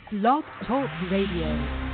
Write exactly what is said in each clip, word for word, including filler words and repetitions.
Blog Talk Radio.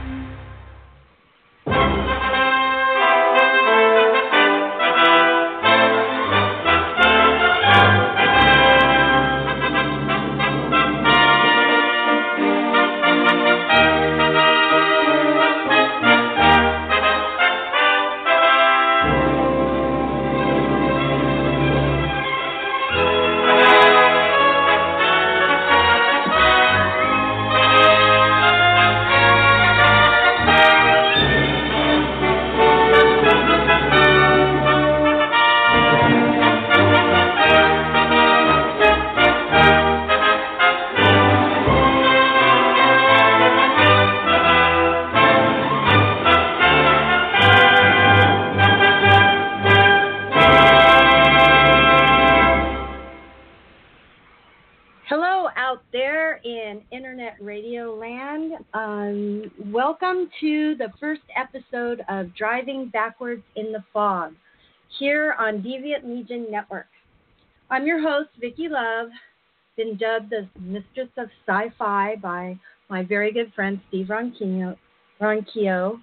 Welcome to the first episode of Driving Backwards in the Fog here on Deviant Legion Network. I'm your host, Vicki Love, been dubbed the Mistress of Sci-Fi by my very good friend Steve Ronquillo. Ronquillo.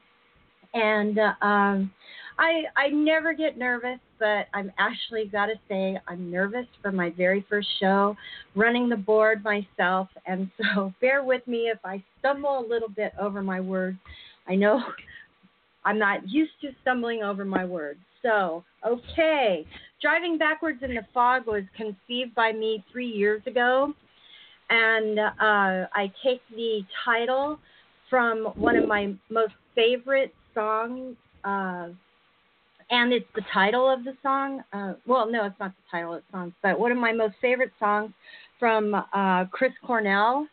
And uh, um, I, I never get nervous, but I'm actually got to say I'm nervous for my very first show, running the board myself. And so bear with me if I stumble a little bit over my words. I know I'm not used to stumbling over my words. So, okay. Driving Backwards in the Fog was conceived by me three years ago. And uh, I take the title from one of my most favorite songs, uh, and it's the title of the song. Uh, well, no, it's not the title of the song, but one of my most favorite songs from uh, Chris Cornell.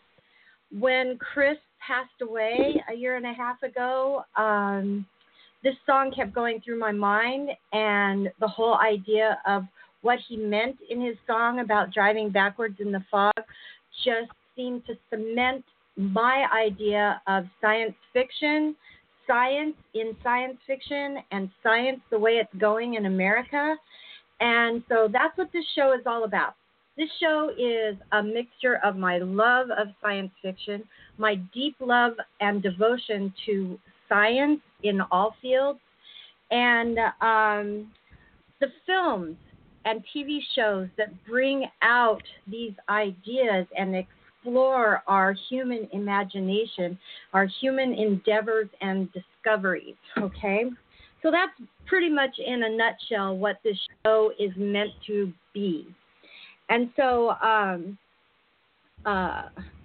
When Chris passed away a year and a half ago, um, this song kept going through my mind, and the whole idea of what he meant in his song about driving backwards in the fog just seemed to cement my idea of science fiction, science in science fiction, and science the way it's going in America. And so that's what this show is all about. This show is a mixture of my love of science fiction, my deep love and devotion to science in all fields, and um, the films and T V shows that bring out these ideas and explore our human imagination, our human endeavors and discoveries, okay? So that's pretty much in a nutshell what this show is meant to be. And so um, uh,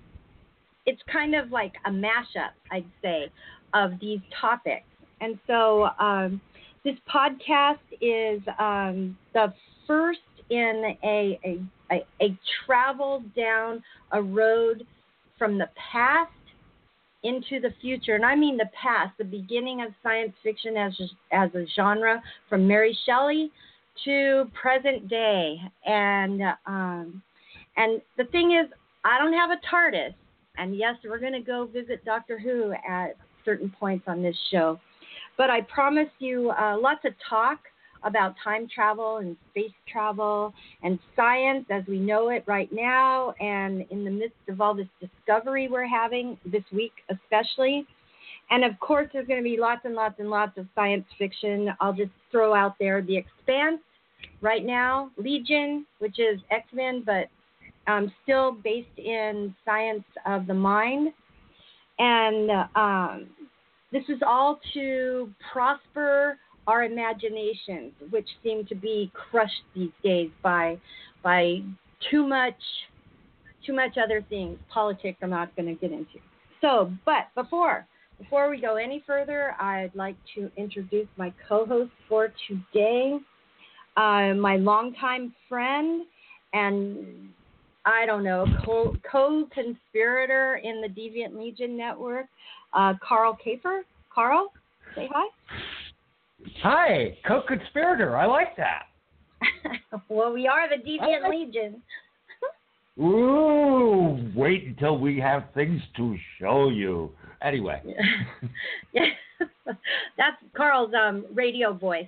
it's kind of like a mashup, I'd say, of these topics. And so um, this podcast is um, the first in a, a, a, a travel down a road from the past into the future. And I mean the past, the beginning of science fiction as a, as a genre from Mary Shelley to present day. And um, and the thing is, I don't have a TARDIS. And yes, we're going to go visit Doctor Who at certain points on this show. But I promise you uh, lots of talk about time travel and space travel and science as we know it right now, and in the midst of all this discovery we're having this week especially. And of course there's going to be lots and lots and lots of science fiction. I'll just throw out there The Expanse right now, Legion, which is X-Men, but um, still based in science of the mind. And um, this is all to prosper our imaginations, which seem to be crushed these days by by too much too much other things. Politics I'm not going to get into. So, but before before we go any further, I'd like to introduce my co-host for today, uh, my longtime friend and I don't know co- co-conspirator in the Deviant Legion Network, uh, Carl Kafer. Carl, say hi. Hi, co-conspirator. I like that. Well, we are the Deviant like... Legion. Ooh, wait until we have things to show you. Anyway. Yeah. That's Carl's um, radio voice.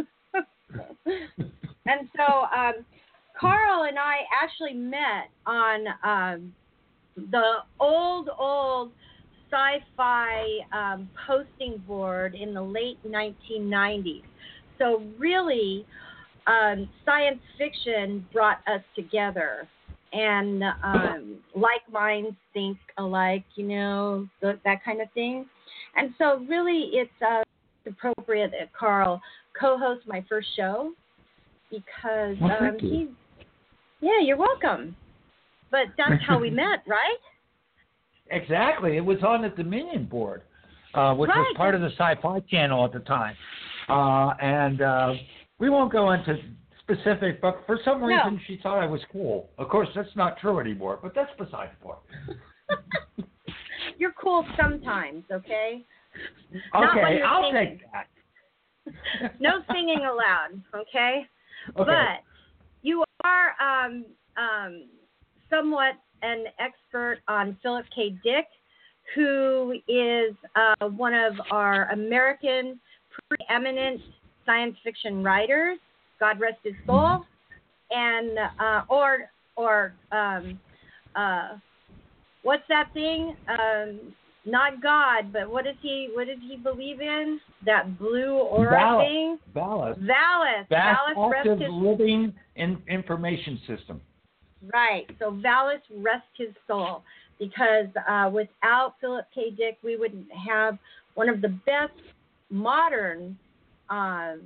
And so um, Carl and I actually met on um, the old, old sci-fi um, posting board in the late nineteen nineties. So really, um, science fiction brought us together, and um, like minds think alike, you know, th- that kind of thing. And so really, it's uh, appropriate that Carl co-host my first show because Well, um, thank you. he, yeah, you're welcome. But that's how we met, right? Exactly. It was on the Dominion board, uh, which Right. was part of the Sci-Fi Channel at the time. Uh, and uh, we won't go into specific, but for some No. reason she thought I was cool. Of course, that's not true anymore, but that's beside the point. You're cool sometimes, okay? Not when Okay, you're I'll singing. take that. No singing allowed, okay? Okay. But you are um, um, somewhat an expert on Philip K. Dick, who is uh, one of our American preeminent science fiction writers. God rest his soul, and uh, or or um, uh, what's that thing? Um, not God, but what does he what did he believe in? That blue aura Valis. thing. Valis. Valis. Vast Valis rest active his living in, information system. right. So Valis rest his soul, because uh, without Philip K. Dick, we wouldn't have one of the best modern um,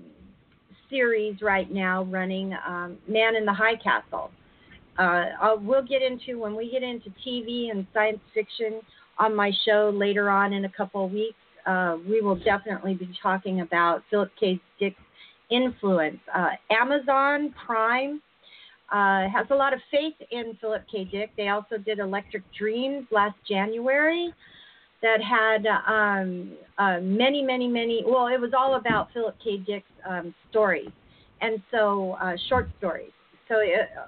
series right now running, um, Man in the High Castle. Uh, I'll, we'll get into, when we get into T V and science fiction on my show later on in a couple of weeks, uh, we will definitely be talking about Philip K. Dick's influence. Uh, Amazon Prime uh, has a lot of faith in Philip K. Dick. They also did Electric Dreams last January that had um, uh, many, many, many, well, it was all about Philip K. Dick's um, stories, and so uh, short stories. So uh,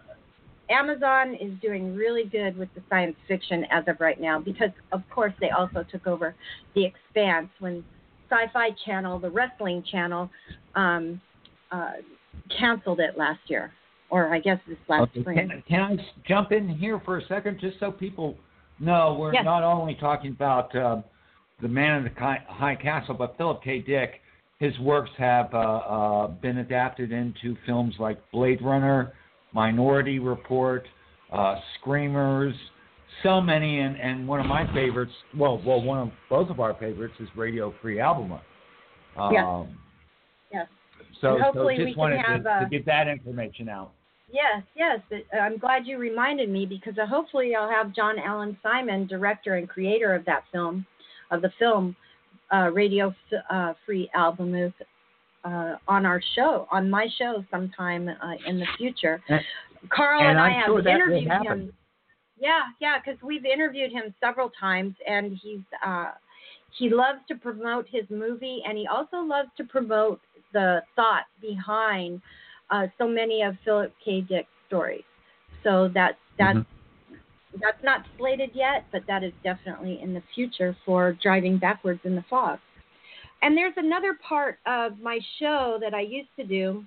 Amazon is doing really good with the science fiction as of right now, because, of course, they also took over The Expanse when Sci-Fi Channel, the wrestling channel, um, uh, canceled it last year, or I guess this last Okay. spring. Can, can I s- jump in here for a second, just so people know we're Yes. not only talking about uh, the Man in the Ki- High Castle, but Philip K. Dick. His works have uh, uh, been adapted into films like Blade Runner, Minority Report, uh, Screamers, so many, and, and one of my favorites, well, well, one of both of our favorites is Radio Free Albemarle. Um, Yes. Yes. So, And hopefully so we just can wanted have, to, uh, to get that information out. Yes, yes. I'm glad you reminded me, because uh, hopefully I'll have John Allen Simon, director and creator of that film, of the film uh, Radio uh, Free Albemarle, uh, on our show, on my show sometime uh, in the future. And, Carl and and, I I'm have sure that will interviewed happen. him. Yeah, yeah, because we've interviewed him several times, and he's uh, he loves to promote his movie, and he also loves to promote the thought behind uh, so many of Philip K. Dick's stories. So that that's Mm-hmm. that's not slated yet, but that is definitely in the future for Driving Backwards in the Fog. And there's another part of my show that I used to do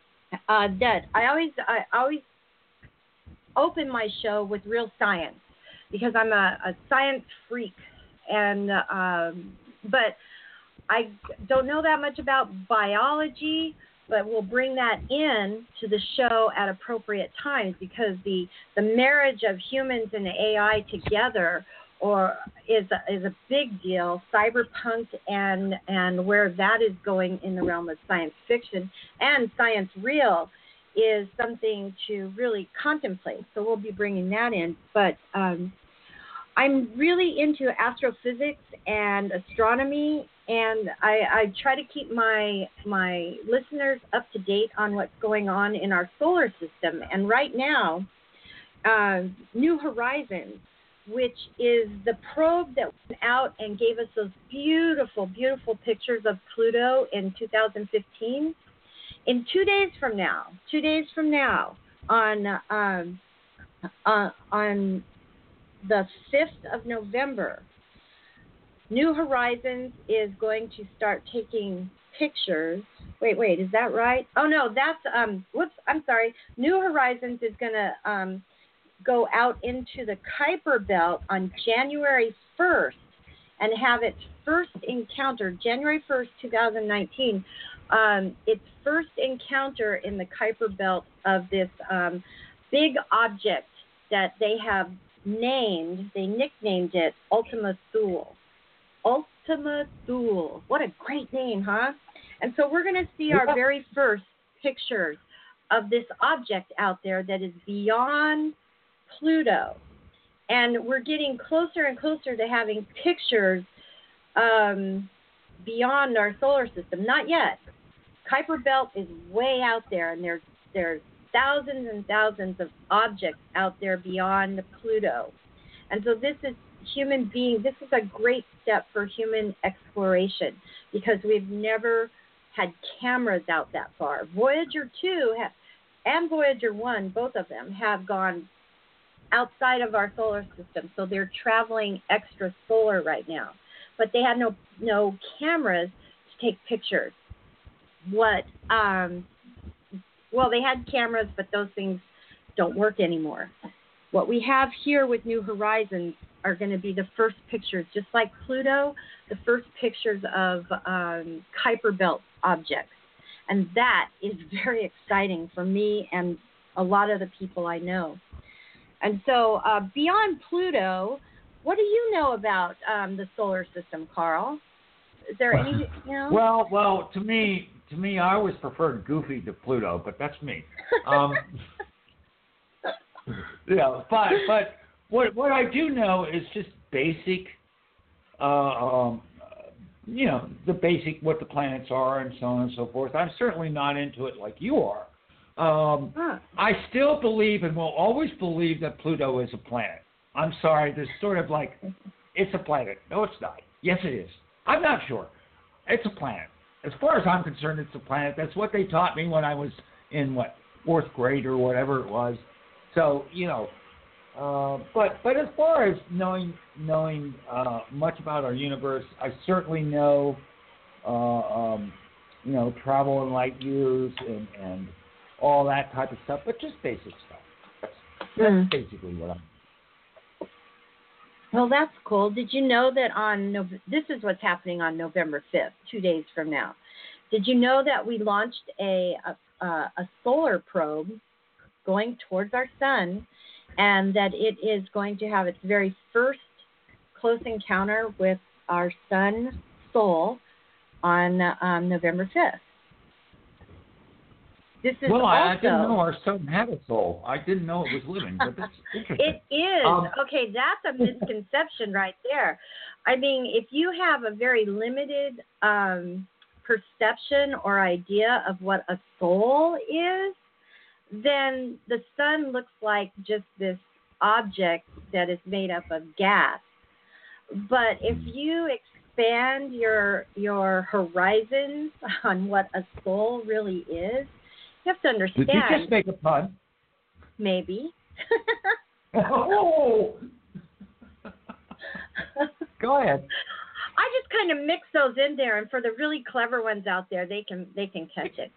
uh, that I always I always open my show with real science, because I'm a, a science freak, and um, but I don't know that much about biology, but we'll bring that in to the show at appropriate times, because the the marriage of humans and A I together or is a, is a big deal. Cyberpunk and and where that is going in the realm of science fiction and science real is something to really contemplate. So we'll be bringing that in. But um, I'm really into astrophysics and astronomy, and I, I try to keep my my listeners up to date on what's going on in our solar system. And right now, uh, New Horizons, which is the probe that went out and gave us those beautiful, beautiful pictures of Pluto in two thousand fifteen. In two days from now, two days from now, on um, uh, on the fifth of November, New Horizons is going to start taking pictures. Wait, wait, is that right? Oh no, that's um. Whoops, I'm sorry. New Horizons is going to um. go out into the Kuiper Belt on January first, and have its first encounter, January first, twenty nineteen, um, its first encounter in the Kuiper Belt of this um, big object that they have named, they nicknamed it Ultima Thule. Ultima Thule. What a great name, huh? And so we're going to see our very first pictures of this object out there that is beyond Pluto. And we're getting closer and closer to having pictures um, beyond our solar system. Not yet. Kuiper Belt is way out there, and there's there's thousands and thousands of objects out there beyond Pluto. And so this is human being. This is a great step for human exploration because we've never had cameras out that far. Voyager two ha- and Voyager one, both of them, have gone outside of our solar system, so they're traveling extrasolar right now. But they had no no cameras to take pictures. What? Um, well, they had cameras, but those things don't work anymore. What we have here with New Horizons are going to be the first pictures, just like Pluto, the first pictures of um, Kuiper Belt objects. And that is very exciting for me and a lot of the people I know. And so uh, beyond Pluto, what do you know about um, the solar system, Carl? Is there any, you know? Well, well, to me, to me, I always preferred Goofy to Pluto, but that's me. Um, yeah, but but what what I do know is just basic, uh, um, you know, the basic what the planets are and so on and so forth. I'm certainly not into it like you are. Um, huh. I still believe and will always believe that Pluto is a planet. I'm sorry, there's sort of like, it's a planet. No, it's not. Yes, it is. I'm not sure. It's a planet. As far as I'm concerned, it's a planet. That's what they taught me when I was in, what, fourth grade or whatever it was. So, you know, uh, but but as far as knowing knowing uh, much about our universe, I certainly know, uh, um, you know, travel in light years and, and all that type of stuff, but just basic stuff. That's, that's mm. basically what I'm. Well, that's cool. Did you know that on Nov- this is what's happening on November fifth, two days from now? Did you know that we launched a a, a solar probe going towards our sun, and that it is going to have its very first close encounter with our sun Sol on um, November fifth? This is well, also, I didn't know our sun had a soul. I didn't know it was living, but that's interesting. It is. Um, okay, that's a misconception right there. I mean, if you have a very limited um, perception or idea of what a soul is, then the sun looks like just this object that is made up of gas. But if you expand your your horizons on what a soul really is, you have to understand. Did you just make a pun? Maybe. Oh! Go ahead. I just kind of mix those in there, and for the really clever ones out there, they can they can catch it.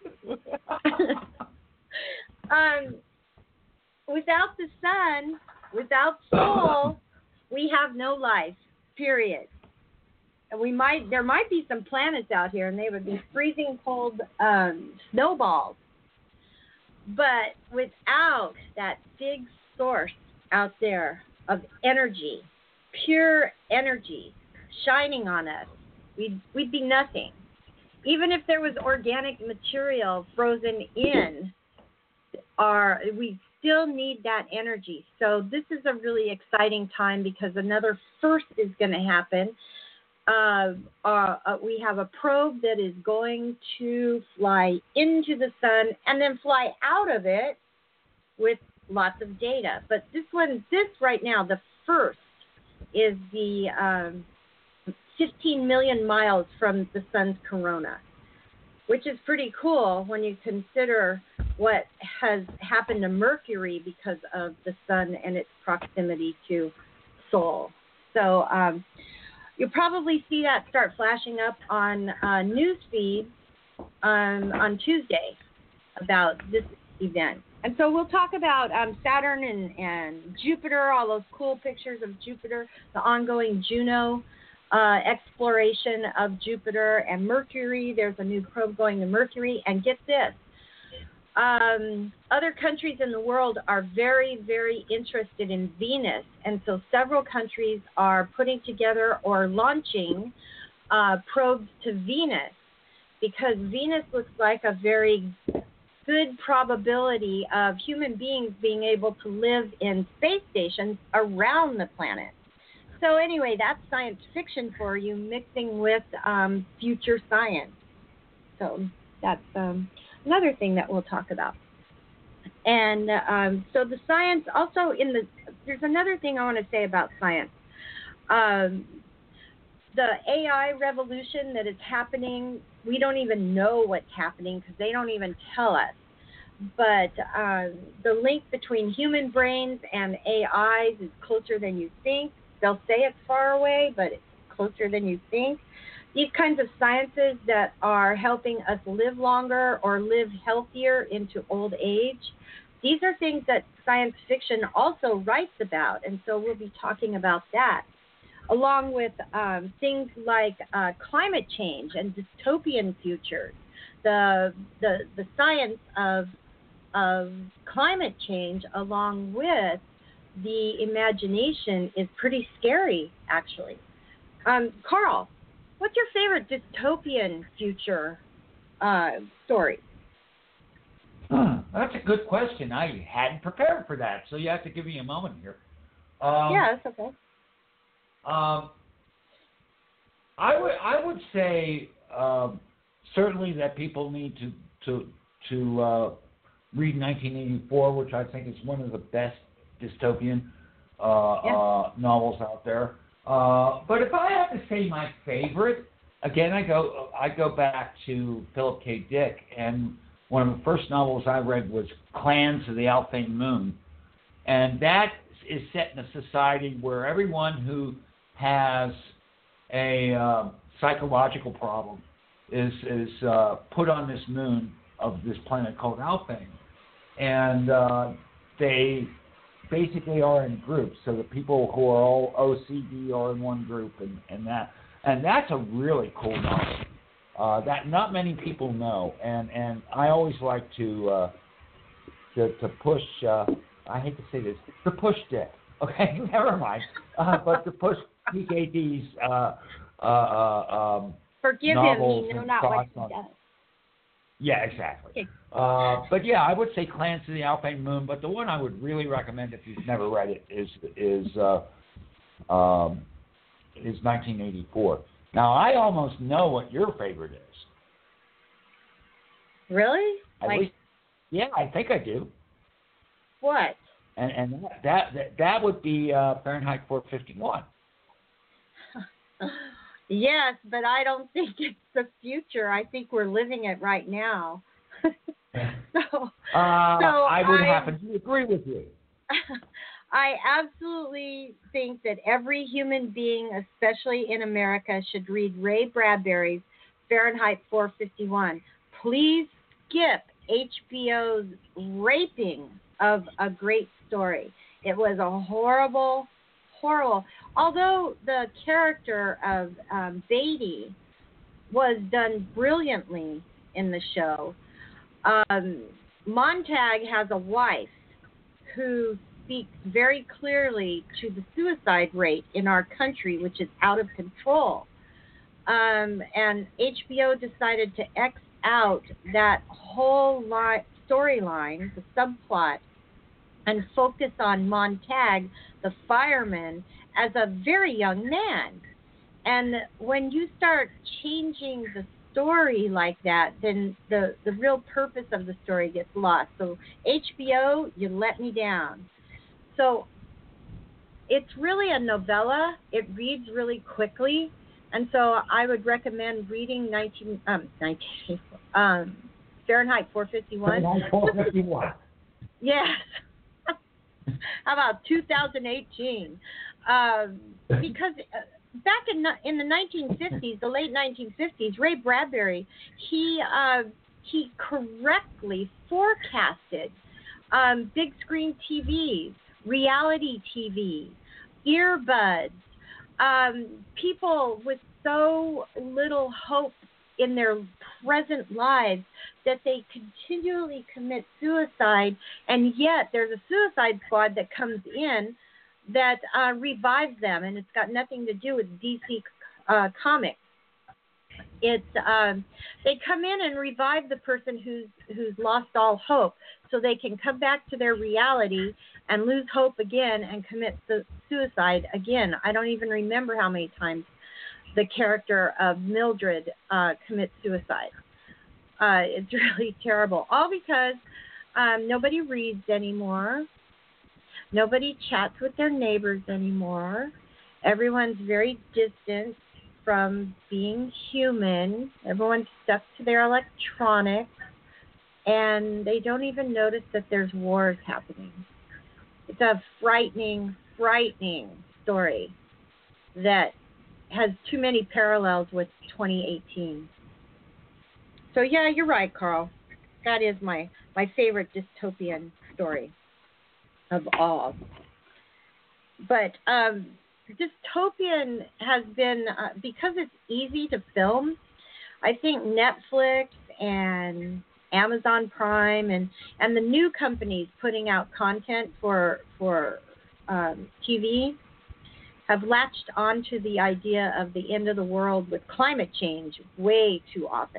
um, without the sun, without soul, we have no life. Period. And we might there might be some planets out here, and they would be freezing cold um, snowballs. But without that big source out there of energy, pure energy, shining on us, we'd, we'd be nothing. Even if there was organic material frozen in, our, we still need that energy. So this is a really exciting time because another first is going to happen. Uh, uh, uh, we have a probe that is going to fly into the sun and then fly out of it with lots of data. But this one, this right now, the first is the um, fifteen million miles from the sun's corona, which is pretty cool when you consider what has happened to Mercury because of the sun and its proximity to Sol. So, um, you'll probably see that start flashing up on uh, news feeds um, on Tuesday about this event. And so we'll talk about um, Saturn and, and Jupiter, all those cool pictures of Jupiter, the ongoing Juno uh, exploration of Jupiter and Mercury. There's a new probe going to Mercury. And get this, um, other countries in the world are very, very interested in Venus. And so several countries are putting together or launching uh, probes to Venus, because Venus looks like a very good probability of human beings being able to live in space stations around the planet. So anyway, that's science fiction for you, mixing with um, future science. So that's um, another thing that we'll talk about. And um, so the science also in the, there's another thing I want to say about science. Um, the A I revolution that is happening, we don't even know what's happening because they don't even tell us. But uh, the link between human brains and A Is is closer than you think. They'll say it's far away, but it's closer than you think. These kinds of sciences that are helping us live longer or live healthier into old age, these are things that science fiction also writes about, and so we'll be talking about that, along with um, things like uh, climate change and dystopian futures. The the the science of of climate change, along with the imagination, is pretty scary, actually. Um, Carl, what's your favorite dystopian future uh, story? Hmm, that's a good question. I hadn't prepared for that, so you have to give me a moment here. Um, yeah, that's okay. Um, I would I would say um, certainly that people need to to to uh, read nineteen eighty-four, which I think is one of the best dystopian uh, yeah. uh, novels out there. Uh, but if I had to say my favorite, again I go I go back to Philip K. Dick, and one of the first novels I read was Clans of the Alphane Moon, and that is set in a society where everyone who has a uh, psychological problem is is uh, put on this moon of this planet called Alphane, and uh, they basically are in groups. So the people who are all O C D are in one group, and, and that and that's a really cool novel uh, that not many people know, and, and I always like to uh, to to push. Uh, I hate to say this, to push Dick. Okay, never mind. Uh, but to push P K D's uh, uh, uh, um, Forgive novels him, you know and not what thoughts he on- does. Yeah, exactly. Okay. Uh, but yeah, I would say Clans of the Alphane Moon. But the one I would really recommend if you've never read it is is uh, um, is nineteen eighty-four. Now I almost know what your favorite is. Really? At like least, yeah, I think I do. what? And and that that that would be uh, Fahrenheit four fifty-one. Yes, but I don't think it's the future. I think we're living it right now. so, uh, so I would I, happen to agree with you. I absolutely think that every human being, especially in America, should read Ray Bradbury's Fahrenheit four fifty-one. Please skip H B O's raping of a great story. It was a horrible, horrible. Although the character of um, Beatty was done brilliantly in the show, um, Montag has a wife who speaks very clearly to the suicide rate in our country, which is out of control. Um, and H B O decided to X out that whole li- storyline, the subplot, and focus on Montag, the fireman, as a very young man. And when you start changing the story like that, then the, the real purpose of the story gets lost. So H B O, you let me down. So it's really a novella. It reads really quickly. And so I would recommend reading nineteen, um, nineteen, um, Fahrenheit four fifty-one. Fahrenheit four fifty-one. Yes. How about two thousand eighteen? Um, because uh, back in in the nineteen fifties, the late nineteen fifties, Ray Bradbury, he uh, he correctly forecasted um, big screen T Vs, reality T V, earbuds, um, people with so little hope in their present lives that they continually commit suicide, and yet there's a suicide squad that comes in that uh, revives them, and it's got nothing to do with D C uh, Comics. It's um, they come in and revive the person who's who's lost all hope, so they can come back to their reality and lose hope again and commit su- suicide again. I don't even remember how many times the character of Mildred uh, commits suicide. Uh, it's really terrible, all because um, nobody reads anymore. Nobody chats with their neighbors anymore. Everyone's very distant from being human. Everyone's stuck to their electronics, and they don't even notice that there's wars happening. It's a frightening, frightening story that has too many parallels with twenty eighteen. So yeah, you're right, Carl. That is my, my favorite dystopian story of all. But um, dystopian has been, uh, because it's easy to film, I think Netflix and Amazon Prime and, and the new companies putting out content for, for um, T V have latched onto the idea of the end of the world with climate change way too often.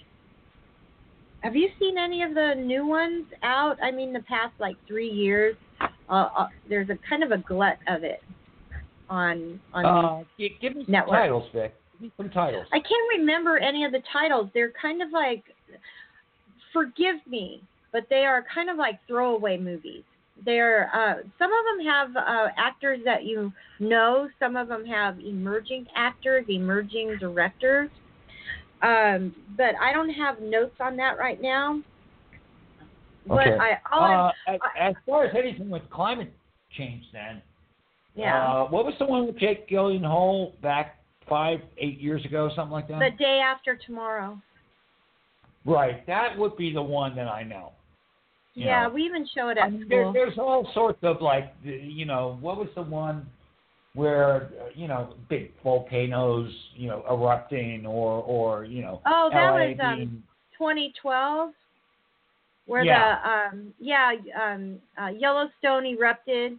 Have you seen any of the new ones out? I mean, the past like three years, uh, uh, there's a kind of a glut of it on on uh, give me some network. titles, Vic. Give me some titles. I can't remember any of the titles. They're kind of like, forgive me, but they are kind of like throwaway movies. They're uh, some of them have uh, actors that you know. Some of them have emerging actors, emerging directors. Um, but I don't have notes on that right now. But Okay. I, all uh, I, as, as far as anything with climate change, then, yeah. uh, what was the one with Jake Gyllenhaal back five, eight years ago, something like that? The Day After Tomorrow. Right, that would be the one that I know. You Yeah, know. we even show it at I mean, school. there, there's all sorts of like, you know, what was the one where, you know, big volcanoes, you know, erupting or, or you know, Oh, that L A was um, being, twenty twelve, where yeah. the um, yeah um, uh, Yellowstone erupted.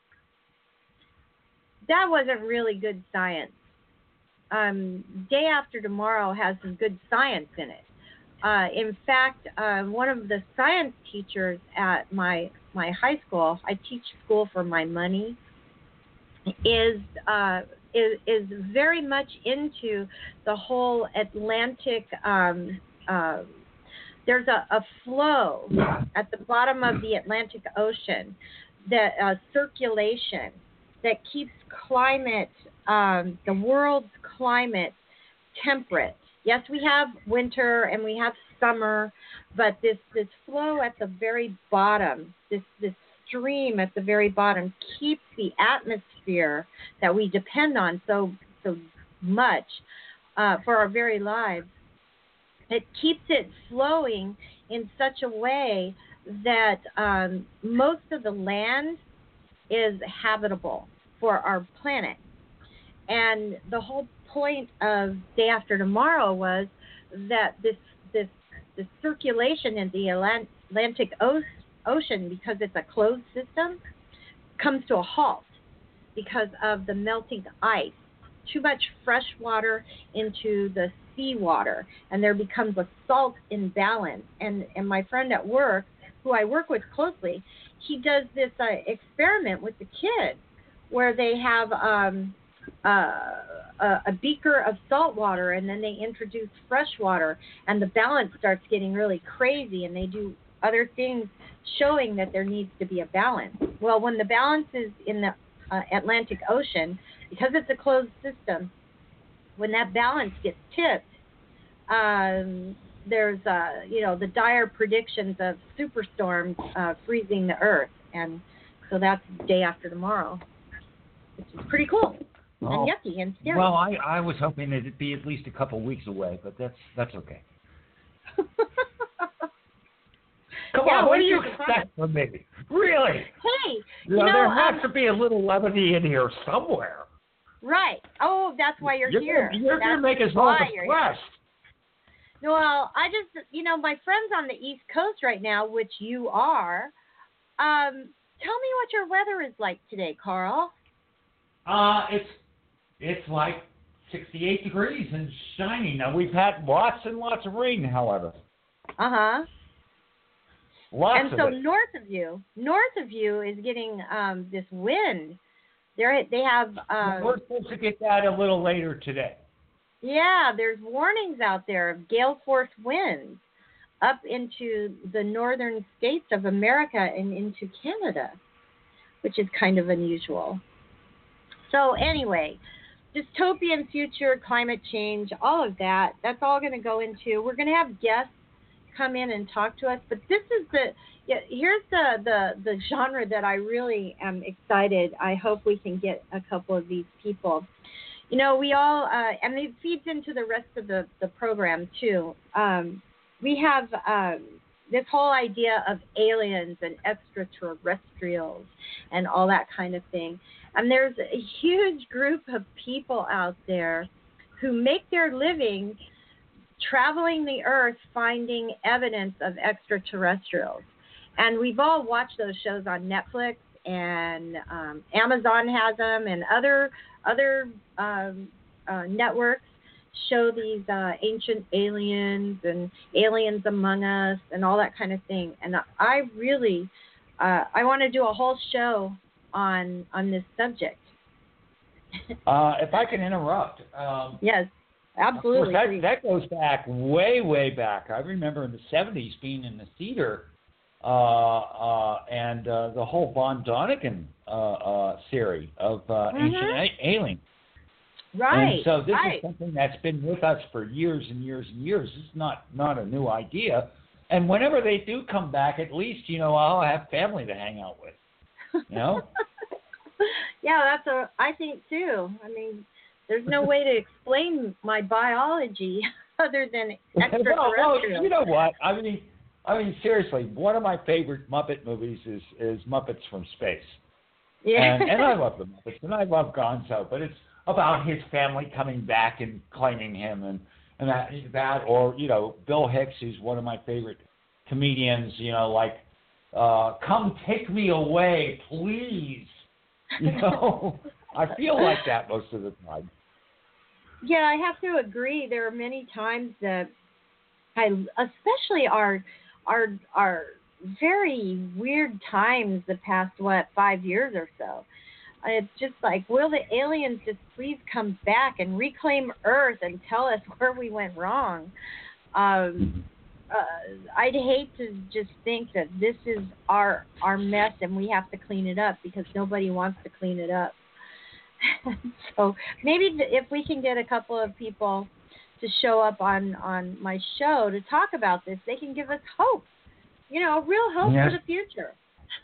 That wasn't really good science. Um, Day After Tomorrow has some good science in it. Uh, in fact, uh, one of the science teachers at my my high school, I teach school for my money, is uh, is is very much into the whole Atlantic. Um, uh, there's a, a flow at the bottom of the Atlantic Ocean, that uh, circulation that keeps climate, um, the world's climate, temperate. Yes, we have winter and we have summer, but this, this flow at the very bottom, this this stream at the very bottom keeps the atmosphere that we depend on so so much uh, for our very lives. It keeps it flowing in such a way that um, most of the land is habitable for our planet. And the whole point of Day After Tomorrow was that this this this circulation in the Atlantic Ocean, because it's a closed system, comes to a halt because of the melting ice. Too much fresh water into the seawater, and there becomes a salt imbalance. And and my friend at work, who I work with closely, he does this uh, experiment with the kids where they have um, uh, a, a beaker of salt water, and then they introduce fresh water, and the balance starts getting really crazy, and they do other things showing that there needs to be a balance. Well, when the balance is in the uh, Atlantic Ocean, because it's a closed system, when that balance gets tipped, um, there's, uh, you know, the dire predictions of superstorms uh, freezing the earth. And so that's Day After Tomorrow, which is pretty cool Oh. and yucky and scary. Well, I, I was hoping it'd be at least a couple weeks away, but that's that's okay. Come Yeah, on, what when do you is it expect from me? Really? Hey, You you know, know, there has um, to be a little levity in here somewhere. Right. Oh, that's why you're, you're here. Gonna, you're going to make us all depressed. Well, I just, you know, my friends on the East Coast right now, which you are, um, tell me what your weather is like today, Carl. Uh, it's it's like sixty-eight degrees and shiny. Now, we've had lots and lots of rain, however. Uh-huh. Lots and of so it. north of you, north of you is getting um, this wind. They're, they have... Um, We're supposed to get that a little later today. Yeah, there's warnings out there of gale force winds up into the northern states of America and into Canada, which is kind of unusual. So anyway, dystopian future, climate change, all of that, that's all going to go into. We're going to have guests come in and talk to us, but this is the, yeah, here's the, the, the genre that I really am excited. I hope we can get a couple of these people. You know, we all, uh, and it feeds into the rest of the, the program, too. Um, we have um, this whole idea of aliens and extraterrestrials and all that kind of thing. And there's a huge group of people out there who make their living traveling the earth, finding evidence of extraterrestrials. And we've all watched those shows on Netflix, and um, Amazon has them, and other other um, uh, networks show these uh, ancient aliens and aliens among us and all that kind of thing. And I really, uh, I want to do a whole show on on this subject. uh, if I can interrupt. Um, yes, absolutely. Of course, that, that goes back way, way back. I remember in the seventies being in the theater uh, uh, and uh, the whole Von Däniken uh, uh, series of uh, mm-hmm. ancient a- aliens. Right. And so this right. is something that's been with us for years and years and years. It's not, not a new idea. And whenever they do come back, at least, you know, I'll have family to hang out with. You know? Yeah, that's a, I think, too. I mean, there's no way to explain my biology other than extraterrestrial. well, well, you know what? I mean, I mean, seriously, one of my favorite Muppet movies is, is Muppets from Space. Yeah. And, and I love the Muppets, and I love Gonzo, but it's about his family coming back and claiming him, and, and that, that, or, you know, Bill Hicks, who's one of my favorite comedians, you know, like, uh, come take me away, please. You know, I feel like that most of the time. Yeah, I have to agree. There are many times that I, especially our, our, our very weird times the past, what, five years or so. It's just like, will the aliens just please come back and reclaim Earth and tell us where we went wrong? Um, uh, I'd hate to just think that this is our our mess and we have to clean it up because nobody wants to clean it up. So maybe if we can get a couple of people to show up on, on my show to talk about this, they can give us hope. You know, real hope yes. for the future.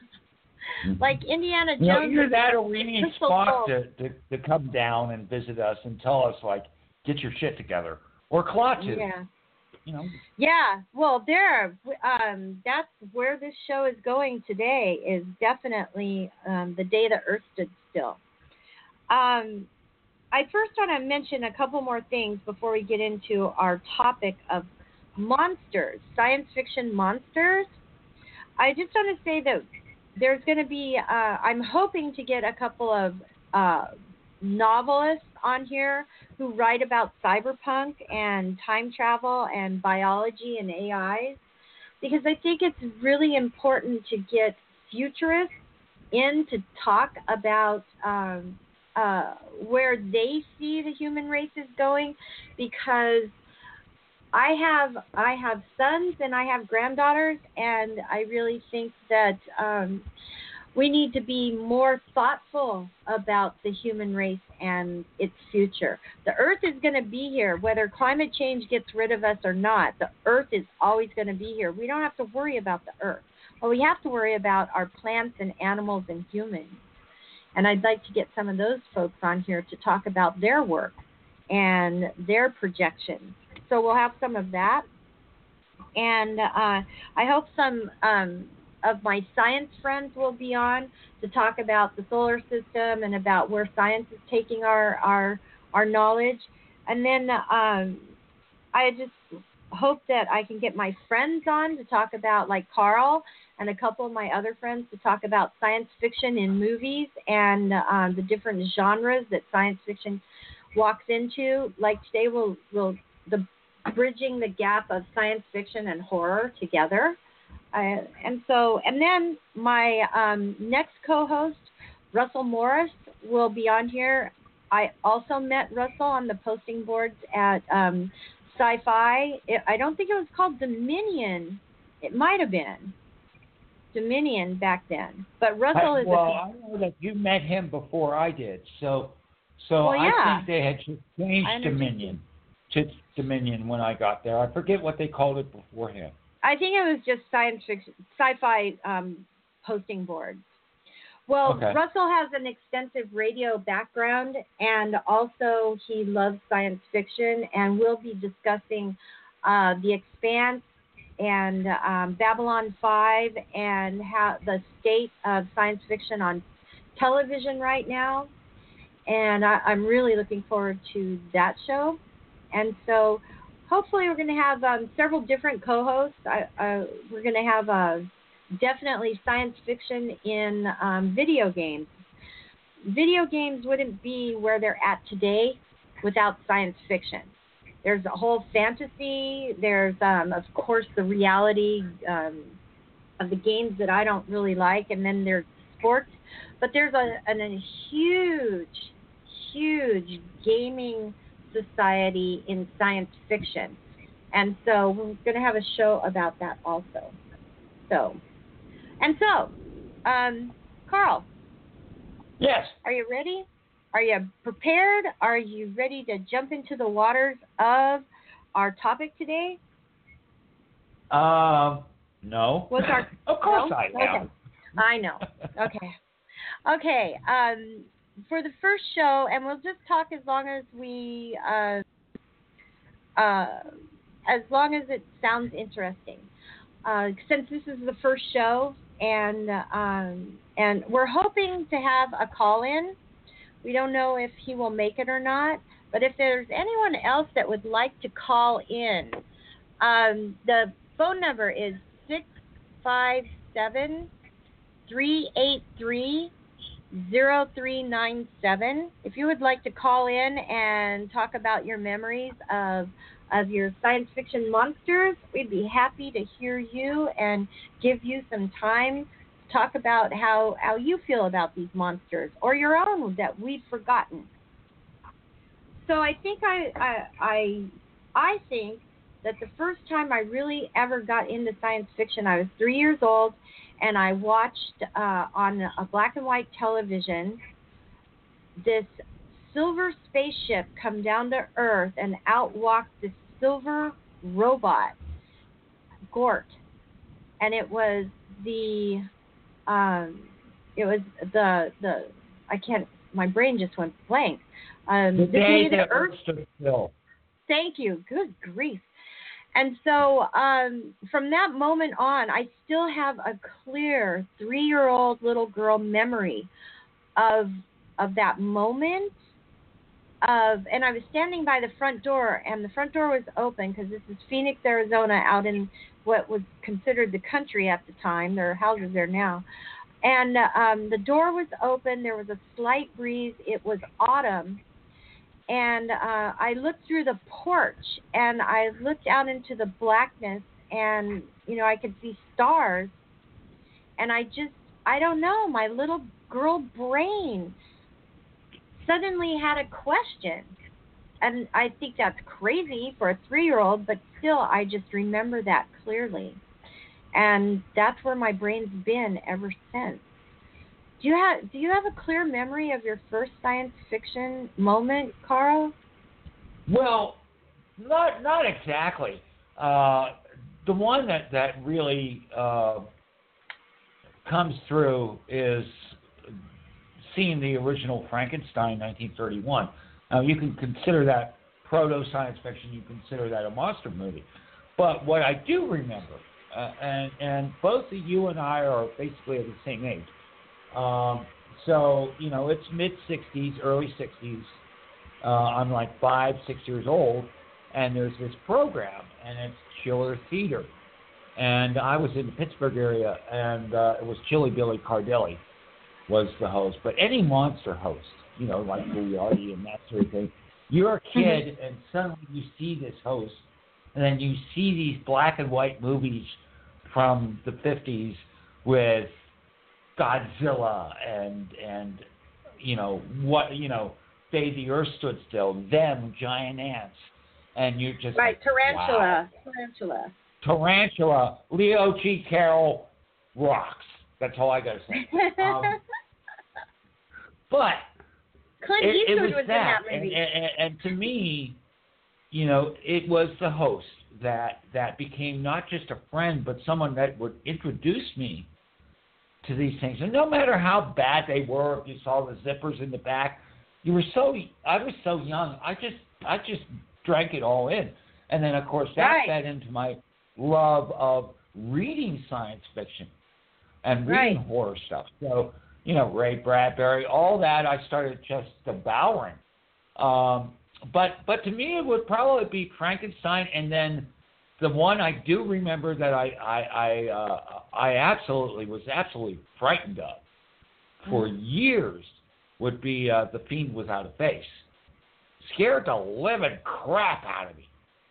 Like Indiana Jones. You know, either that or we need so Spock cool. to, to, to come down and visit us and tell us, like, get your shit together. Or Klaatu. Yeah. You know. Yeah. Well, there. Um, that's where this show is going today. Is definitely um, the day the Earth stood still. Um, I first want to mention a couple more things before we get into our topic of monsters, science fiction monsters. I just want to say that there's going to be, uh, I'm hoping to get a couple of uh, novelists on here who write about cyberpunk and time travel and biology and A Is, because I think it's really important to get futurists in to talk about um, uh, where they see the human race is going, because I have I have sons and I have granddaughters, and I really think that um, we need to be more thoughtful about the human race and its future. The Earth is going to be here, whether climate change gets rid of us or not. The Earth is always going to be here. We don't have to worry about the Earth. What we have to worry about are plants and animals and humans. And I'd like to get some of those folks on here to talk about their work and their projections. So we'll have some of that. And uh, I hope some um, of my science friends will be on to talk about the solar system and about where science is taking our our, our knowledge. And then um, I just hope that I can get my friends on to talk about, like Carl and a couple of my other friends, to talk about science fiction in movies and um, the different genres that science fiction walks into. Like today, we'll, we'll the bridging the gap of science fiction and horror together. Uh, and so, and then my um, next co-host, Russell Morris, will be on here. I also met Russell on the posting boards at um, Sci-Fi. It, I don't think it was called Dominion. It might have been Dominion back then. But Russell I, is well, a, I know that you met him before I did, so so well, yeah. I think they had changed Dominion to Dominion when I got there. I forget what they called it beforehand. I think it was just science fiction, sci-fi um, posting boards. Well, okay. Russell has an extensive radio background, and also he loves science fiction, and we'll be discussing uh, The Expanse and um, Babylon five and how the state of science fiction on television right now. And I, I'm really looking forward to that show. And so hopefully we're going to have um, several different co-hosts. I, uh, we're going to have uh, definitely science fiction in um, video games. Video games wouldn't be where they're at today without science fiction. There's a whole fantasy. There's, um, of course, the reality um, of the games that I don't really like, and then there's sports. But there's a, a, a huge, huge gaming society in science fiction. And so we're going to have a show about that also. So, and so, um, Carl. Yes. Are you ready? Are you prepared? Are you ready to jump into the waters of our topic today? Um, no. What's our? Of course no? I am. Okay. I know. Okay. Okay. Um, for the first show, and we'll just talk as long as we, uh, uh, as long as it sounds interesting. Uh, since this is the first show, and um, and we're hoping to have a call-in. We don't know if he will make it or not, but if there's anyone else that would like to call in, um, the phone number is six five seven, three eight three, zero three nine seven. If you would like to call in and talk about your memories of of your science fiction monsters, we'd be happy to hear you and give you some time to talk about how, how you feel about these monsters or your own that we've forgotten. So I think I I I, I think that the first time I really ever got into science fiction, I was three years old, and I watched uh, on a black and white television this silver spaceship come down to Earth, and out walked this silver robot, Gort, and it was the, um, it was the the I can't, my brain just went blank. Um, the the day day the that Earth stood still. Thank you. Good grief. And so um, from that moment on, I still have a clear three-year-old little girl memory of of that moment. Of and I was standing by the front door, and the front door was open because this is Phoenix, Arizona, out in what was considered the country at the time. There are houses there now. And um, the door was open. There was a slight breeze. It was autumn. And uh, I looked through the porch, and I looked out into the blackness, and, you know, I could see stars. And I just, I don't know, my little girl brain suddenly had a question. And I think that's crazy for a three-year-old, but still, I just remember that clearly. And that's where my brain's been ever since. Do you have Do you have a clear memory of your first science fiction moment, Carl? Well, not not exactly. Uh, the one that that really uh, comes through is seeing the original Frankenstein, nineteen thirty-one. Now, you can consider that proto science fiction. You consider that a monster movie. But what I do remember uh, and and both of you and I are basically at the same age. Um, so you know, it's mid sixties, early sixties. Uh, I'm like five, six years old, and there's this program, and it's Chiller Theater. And I was in the Pittsburgh area, and uh, it was Chili Billy Cardelli was the host. But any monster host, you know, like Moriarty and that sort of thing, you're a kid, and suddenly you see this host, and then you see these black and white movies from the fifties with Godzilla and and you know what you know, Day the Earth Stood Still, them giant ants, and you're just right, like, Tarantula, wow. Tarantula. Tarantula, Leo G. Carroll rocks. That's all I gotta say. Um, but Clint it, Eastwood it was, was that, in that movie. And, and, and to me, you know, it was the host that that became not just a friend, but someone that would introduce me to these things. And no matter how bad they were, if you saw the zippers in the back, you were so I was so young. I just I just drank it all in, and then of course that right. fed into my love of reading science fiction and reading right. horror stuff. So, you know, Ray Bradbury, all that I started just devouring. Um, but but to me, it would probably be Frankenstein, and then the one I do remember that I I I, uh, I absolutely was absolutely frightened of for mm. years would be uh, The Fiend Without a Face. Scared the living crap out of me.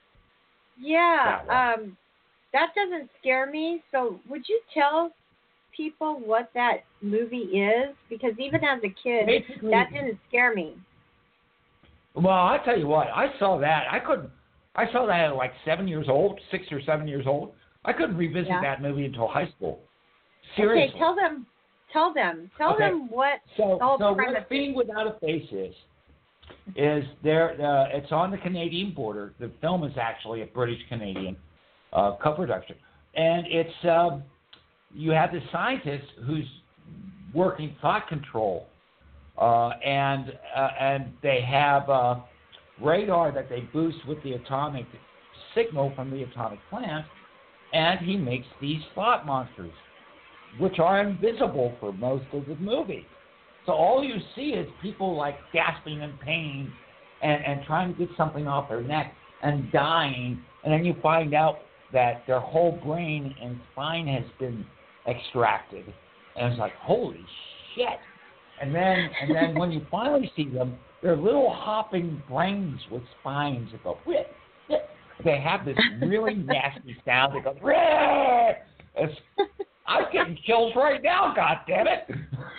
Yeah, that, um, that doesn't scare me. So would you tell people what that movie is? Because even as a kid, Basically, that didn't scare me. Well, I tell you what, I saw that. I couldn't. I saw that at like seven years old, six or seven years old. I couldn't revisit yeah. that movie until high school. Seriously. Okay, tell them. Tell them. Tell okay. them what so, the whole so premise what Fiend Without a Face is. Is there? Uh, it's on the Canadian border. The film is actually a British-Canadian uh, co-production, and it's um, you have this scientist who's working thought control, uh, and uh, and they have uh, radar that they boost with the atomic signal from the atomic plant, and he makes these thought monsters, which are invisible for most of the movie. So all you see is people like gasping in pain and, and trying to get something off their neck and dying. And then you find out that their whole brain and spine has been extracted. And it's like, holy shit. And then and then when you finally see them, they're little hopping brains with spines that go, whip, whip. They have this really nasty sound that goes, it's, I'm getting chills right now, goddammit.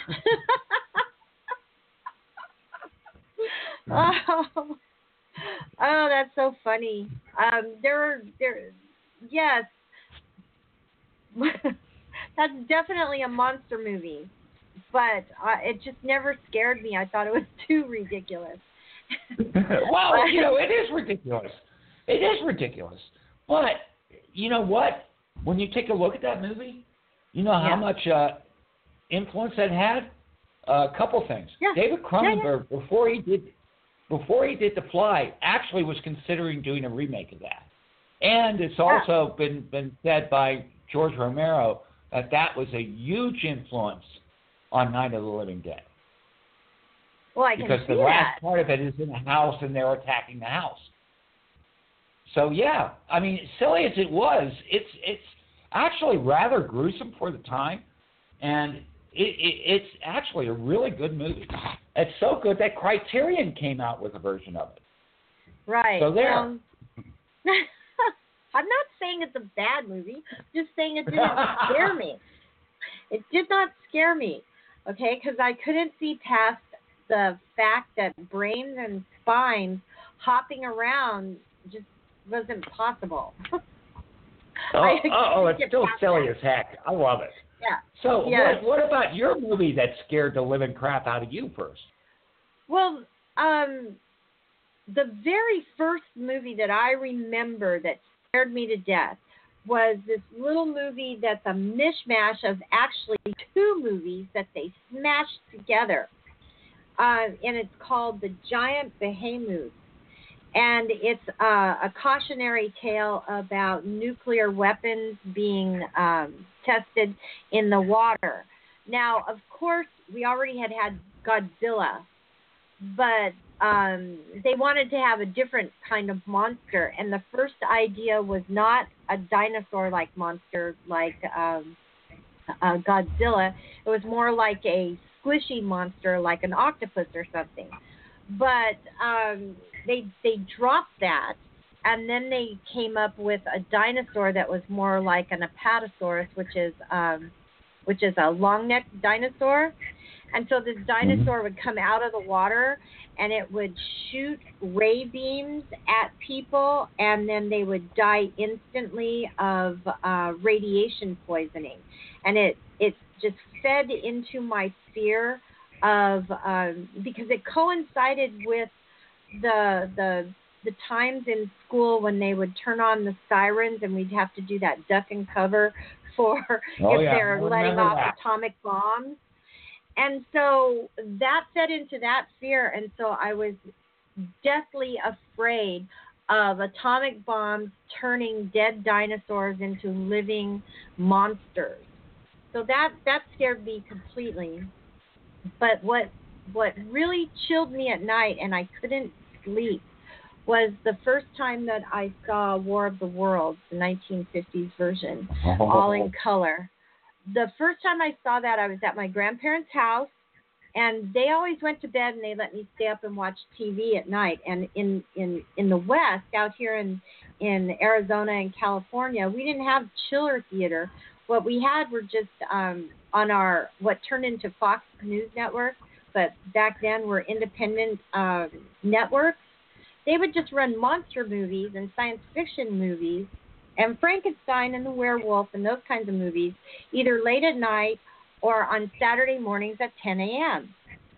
oh, oh, that's so funny. Um, there, there, yes, that's definitely a monster movie, but uh, it just never scared me. I thought it was too ridiculous. Well, you know, it is ridiculous. It is ridiculous. But you know what? When you take a look at that movie, you know how yeah. much uh, influence that had? Uh, a couple things. Yeah. David Cronenberg, yeah, yeah. before he did before he did The Fly, actually was considering doing a remake of that. And it's also yeah. been, been said by George Romero that that was a huge influence on Night of the Living Dead. Well, I can because see the last that. part of it is in a house and they're attacking the house. So yeah, I mean, silly as it was, it's it's actually rather gruesome for the time, and it, it, it's actually a really good movie. It's so good that Criterion came out with a version of it. Right. So there. Um, I'm not saying it's a bad movie. I'm just saying it didn't scare me. It did not scare me, okay? Because I couldn't see past the fact that brains and spines hopping around just wasn't possible. oh, oh, oh, it's still silly that. as heck. I love it. Yeah. So yes. what, what about your movie that scared the living crap out of you first? Well, um, the very first movie that I remember that scared me to death was this little movie that's a mishmash of actually two movies that they smashed together. Uh, and it's called The Giant Behemoth. And it's uh, a cautionary tale about nuclear weapons being um, tested in the water. Now, of course, we already had had Godzilla, but um, they wanted to have a different kind of monster. And the first idea was not a dinosaur-like monster like um, uh, Godzilla. It was more like a squishy monster like an octopus or something. But um, they they dropped that, and then they came up with a dinosaur that was more like an Apatosaurus, which is um, which is a long-necked dinosaur. And so this dinosaur would come out of the water, and it would shoot ray beams at people, and then they would die instantly of uh, radiation poisoning. And it it just fed into my fear of um, because it coincided with the the the times in school when they would turn on the sirens and we'd have to do that duck and cover for oh, if yeah. they're letting off that. atomic bombs. And so that fed into that fear, and so I was deathly afraid of atomic bombs turning dead dinosaurs into living monsters. So that that scared me completely. But what what really chilled me at night, and I couldn't sleep, was the first time that I saw War of the Worlds, the nineteen fifties version, Oh. all in color. The first time I saw that, I was at my grandparents' house, and they always went to bed, and they let me stay up and watch T V at night. And in, in, in the West, out here in, in Arizona and California, we didn't have chiller theater. What we had were just um, on our, what turned into Fox News Network, but back then were independent uh, networks. They would just run monster movies and science fiction movies and Frankenstein and the Werewolf and those kinds of movies, either late at night or on Saturday mornings at ten a.m.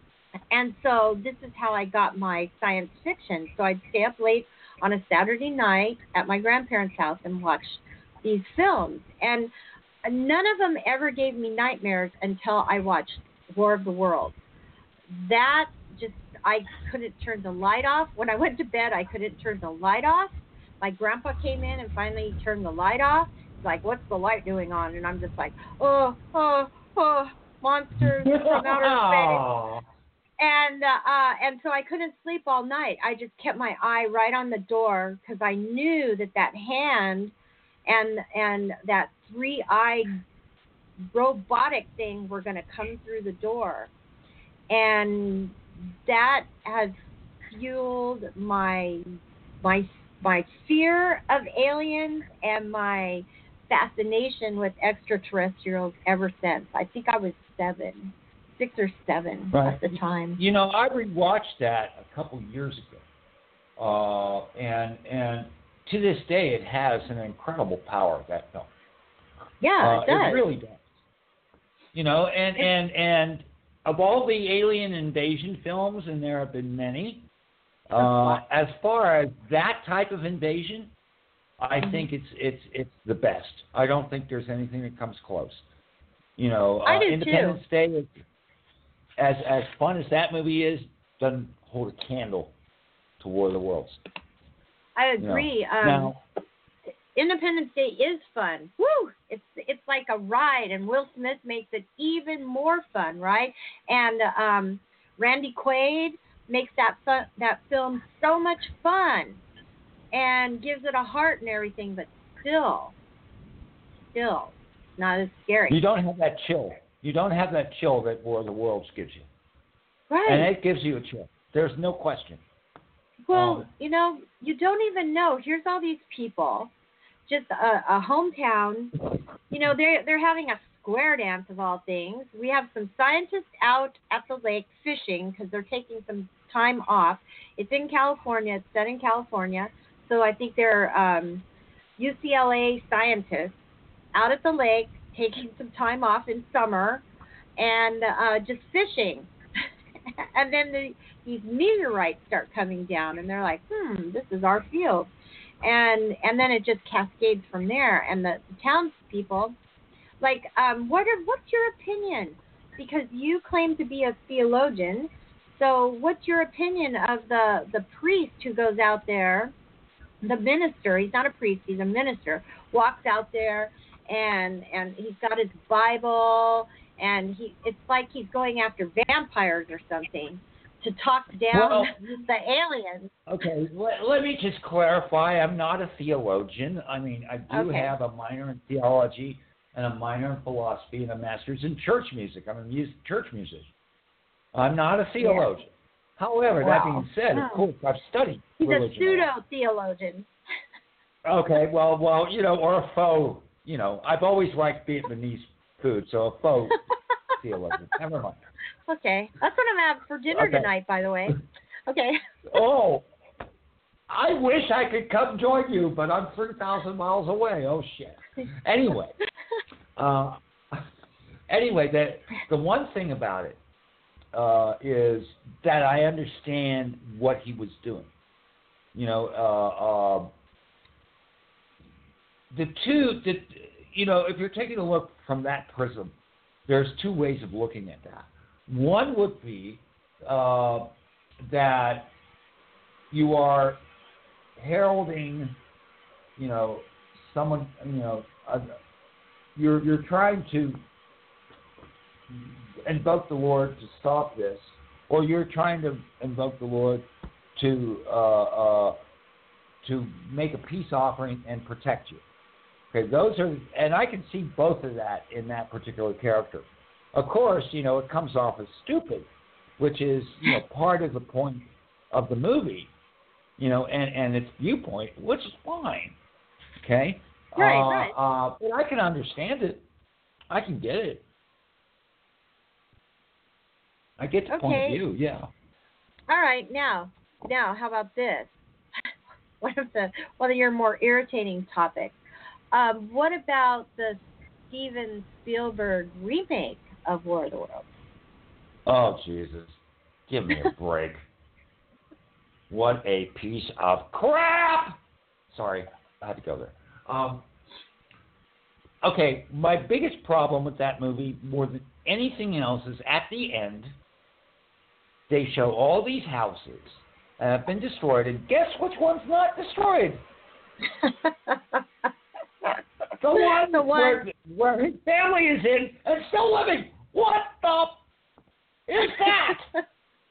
And so this is how I got my science fiction. So I'd stay up late on a Saturday night at my grandparents' house and watch these films. And none of them ever gave me nightmares until I watched War of the Worlds. That just, I couldn't turn the light off. When I went to bed, I couldn't turn the light off. My grandpa came in and finally turned the light off. He's like, what's the light doing on? And I'm just like, oh, oh, oh, monsters from outer space. And, uh, uh, and so I couldn't sleep all night. I just kept my eye right on the door because I knew that that hand and and that three-eyed robotic thing were going to come through the door. And that has fueled my my my fear of aliens and my fascination with extraterrestrials ever since. I think I was seven, six or seven right. at the time. You know, I rewatched that a couple years ago, uh, and and to this day, it has an incredible power. That film. Yeah, uh, it does. It really does. You know, and and and of all the alien invasion films, and there have been many. Uh, as far as that type of invasion, I mm-hmm. think it's it's it's the best. I don't think there's anything that comes close. You know, I uh, do Independence too. Day, is, as as fun as that movie is, doesn't hold a candle to War of the Worlds. I agree. You know? um, now, Independence Day is fun. Woo! It's it's like a ride, and Will Smith makes it even more fun, right? And um, Randy Quaid makes that fun, that film so much fun and gives it a heart and everything, but still, still not as scary. you don't have that chill. You don't have that chill that War of the Worlds gives you. Right. And it gives you a chill. There's no question. Well, um, you know, you don't even know. Here's all these people, just a, a hometown. You know, they're they're having a square dance of all things. We have some scientists out at the lake fishing because they're taking some time off. It's in California. It's set in California. So I think they're um, U C L A scientists out at the lake taking some time off in summer and uh, just fishing. And then the, these meteorites start coming down, and they're like, hmm, this is our field. And and then it just cascades from there. And the, the townspeople, like, um, what are, what's your opinion? Because you claim to be a theologian, So, what's your opinion of the the priest who goes out there, the minister? He's not a priest; he's a minister. Walks out there, and and he's got his Bible, and he it's like he's going after vampires or something to talk down Well, the aliens. Okay, let, let me just clarify. I'm not a theologian. I mean, I do Okay. have a minor in theology and a minor in philosophy and a master's in church music. I'm a music, church musician. I'm not a theologian. Yeah. However, Wow. that being said, of course, I've studied He's religion. a pseudo-theologian. Okay, well, well, you know, or a faux, you know, I've always liked Vietnamese food, so a faux theologian. Never mind. Okay, that's what I'm having for dinner Okay. tonight, by the way. Okay. Oh, I wish I could come join you, but I'm three thousand miles away. Oh, shit. Anyway, uh, anyway, the, the one thing about it uh, is that I understand what he was doing. You know, uh, uh, the two, the, you know, if you're taking a look from that prism, there's two ways of looking at that. One would be uh, that you are heralding, you know, someone, you know, uh, you're you're trying to invoke the Lord to stop this, or you're trying to invoke the Lord to uh, uh, to make a peace offering and protect you. Okay, those are, and I can see both of that in that particular character. Of course, you know, it comes off as stupid, which is, you know, part of the point of the movie, you know, and, and its viewpoint, which is fine. Okay? Right, uh, right. Uh, but I can understand it. I can get it. I get the Okay. point of view, yeah. All right, now, now, how about this? One of the one of your more irritating topics. Um, what about the Steven Spielberg remake of War of the Worlds? Oh, Jesus. Give me a break. What a piece of crap! Sorry, I had to go there. Um, okay, my biggest problem with that movie, more than anything else, is at the end, they show all these houses that have been destroyed, and guess which one's not destroyed? The one, The one- where, where his family is in and still living. What the is that?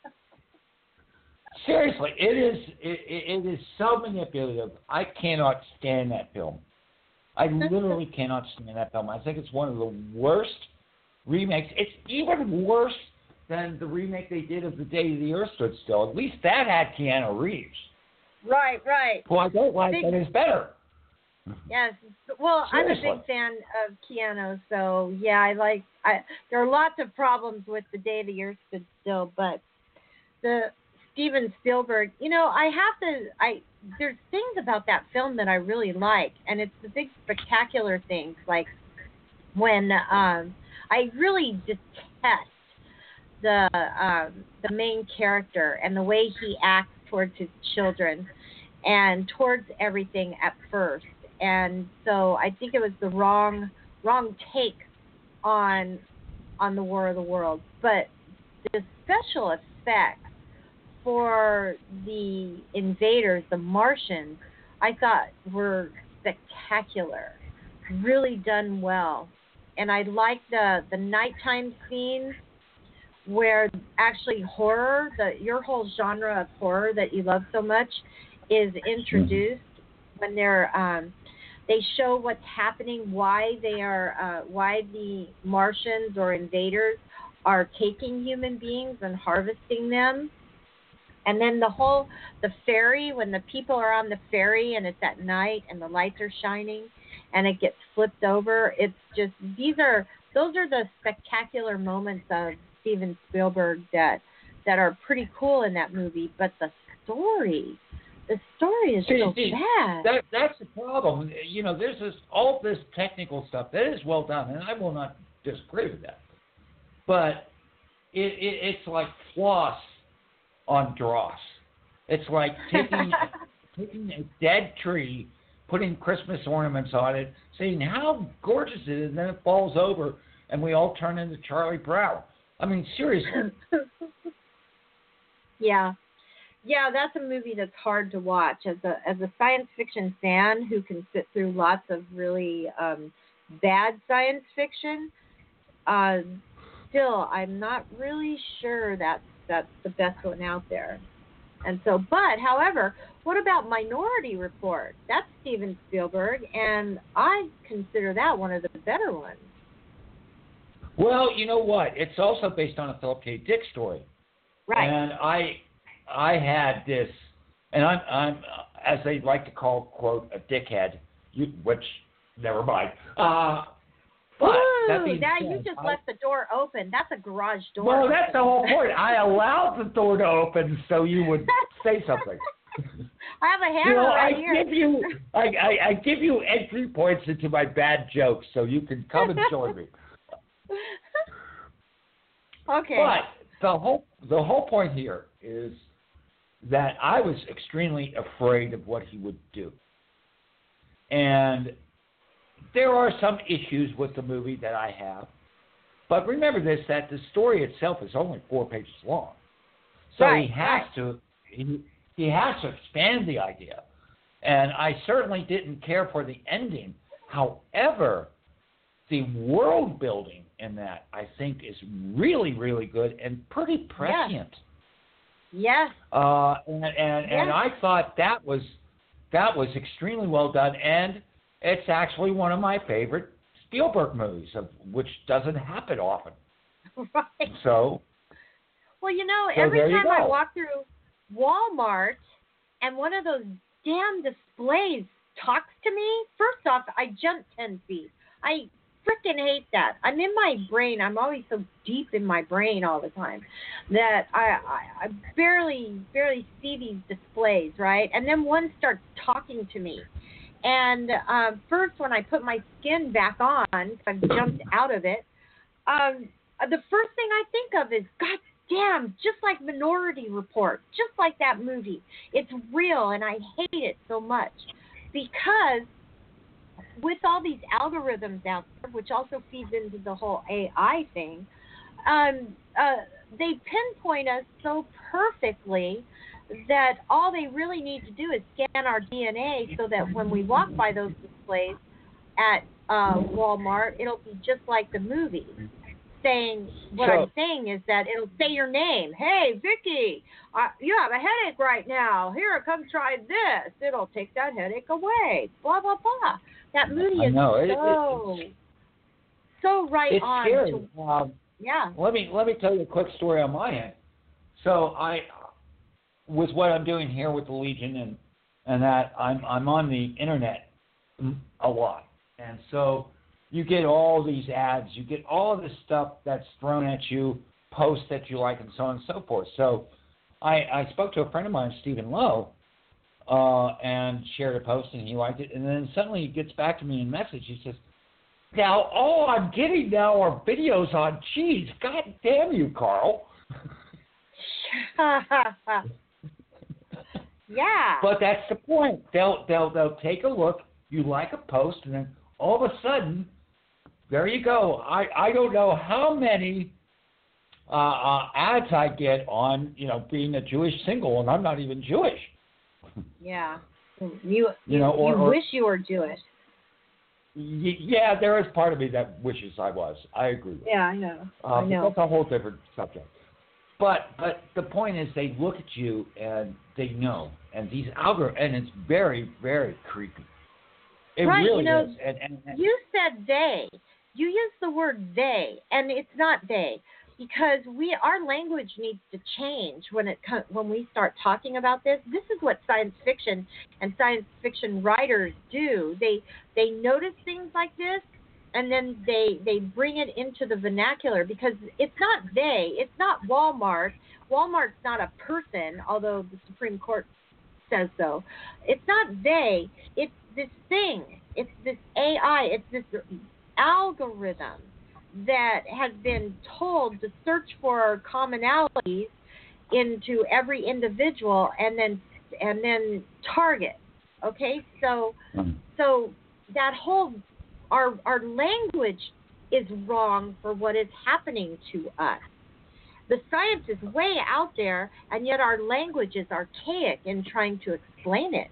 Seriously, it is it, it is so manipulative. I cannot stand that film. I literally cannot stand that film. I think it's one of the worst remakes. It's even worse than the remake they did of The Day the Earth Stood Still. At least that had Keanu Reeves. Right, right. Who I don't like, Big- but is better. Yes. Well, Seriously. I'm a big fan of Keanu, so yeah, I like. I there are lots of problems with The Day the Earth Stood Still, but the Steven Spielberg, you know, I have to. I there's things about that film that I really like, and it's the big spectacular things, like when um, I really detest the um, the main character and the way he acts towards his children and towards everything at first. And so I think it was the wrong wrong take on on the War of the Worlds. But the special effects for the invaders, the Martians, I thought were spectacular, really done well. And I like the the nighttime scenes where actually horror, the your whole genre of horror that you love so much, is introduced when they're um, they show what's happening, why they are, uh, why the Martians or invaders are taking human beings and harvesting them, and then the whole the ferry, when the people are on the ferry and it's at night and the lights are shining and it gets flipped over. It's just these are those are the spectacular moments of Steven Spielberg that that are pretty cool in that movie, but the story. The story is See, so see, bad. That, that's the problem. You know, there's this all this technical stuff that is well done, and I will not disagree with that. But it, it it's like floss on dross. It's like taking taking a dead tree, putting Christmas ornaments on it, saying how gorgeous it is, and then it falls over, and we all turn into Charlie Brown. I mean, seriously. Yeah. Yeah, that's a movie that's hard to watch. As a as a science fiction fan who can sit through lots of really um, bad science fiction, uh, still I'm not really sure that's that's the best one out there. And so, but however, what about Minority Report? That's Steven Spielberg, and I consider that one of the better ones. Well, you know what? It's also based on a Philip K. Dick story. Right. And I I had this, and I'm, I'm as they like to call, quote, a dickhead, you, which, never mind. Uh, but Ooh, that being that said, you just I, left the door open. That's a garage door. Well, open. that's the whole point. I allowed the door to open so you would say something. I have a hammer You know, right I here. give you, I, I, I give you entry points into my bad jokes so you can come and join me. Okay. But the whole the whole point here is that I was extremely afraid of what he would do. And there are some issues with the movie that I have. But remember this, that the story itself is only four pages long. So right, he has right. to he, he has to expand the idea. And I certainly didn't care for the ending. However, the world building in that, I think, is really, really good and pretty prescient. Yes. Uh, and and, yes. and I thought that was that was extremely well done, and it's actually one of my favorite Spielberg movies, of which doesn't happen often. Right. So. Well, you know, so every time you I walk through Walmart and one of those damn displays talks to me, first off, I jump ten feet. I freaking hate that. I'm in my brain. I'm always so deep in my brain all the time that I, I, I barely, barely see these displays, right? And then one starts talking to me. And uh, first, when I put my skin back on, I've jumped out of it, um, the first thing I think of is, God damn, just like Minority Report, just like that movie. It's real, and I hate it so much because with all these algorithms out there, which also feeds into the whole A I thing, um, uh, they pinpoint us so perfectly that all they really need to do is scan our D N A so that when we walk by those displays at uh, Walmart, it'll be just like the movie. Saying what so, I'm saying is that it'll say your name. Hey, Vicky, uh, you have a headache right now. Here, come try this. It'll take that headache away. Blah blah blah. That movie is so it, it, so right it's on. Scary. To, um, yeah. Let me let me tell you a quick story on my end. So I, with what I'm doing here with the Legion and and that I'm I'm on the internet a lot, and so you get all these ads, you get all of this stuff that's thrown at you, posts that you like, and so on and so forth. So I, I spoke to a friend of mine, Stephen Lowe, uh, and shared a post, and he liked it. And then suddenly he gets back to me in message. He says, now all I'm getting now are videos on cheese. God damn you, Carl. Yeah. But that's the point. They'll, they'll, they'll take a look. You like a post, and then all of a sudden, there you go. I, I don't know how many uh, uh, ads I get on, you know, being a Jewish single, and I'm not even Jewish. Yeah. You you, you, know, or, you or, wish you were Jewish. Y- yeah, there is part of me that wishes I was. I agree with Yeah, I know. Uh, I know. That's a whole different subject. But but the point is, they look at you and they know, and these algorithms, and it's very very creepy. It right, really you know, is. And, and, and you said they. You use the word they, and it's not they, because we our language needs to change when it when we start talking about this. This is what science fiction and science fiction writers do. They they notice things like this, and then they they bring it into the vernacular, because it's not they. It's not Walmart. Walmart's not a person, although the Supreme Court says so. It's not they. It's this thing. It's this A I. It's this algorithm that has been told to search for commonalities into every individual and then and then target. Okay, so mm. so that whole our our language is wrong for what is happening to us. The science is way out there, and yet our language is archaic in trying to explain it.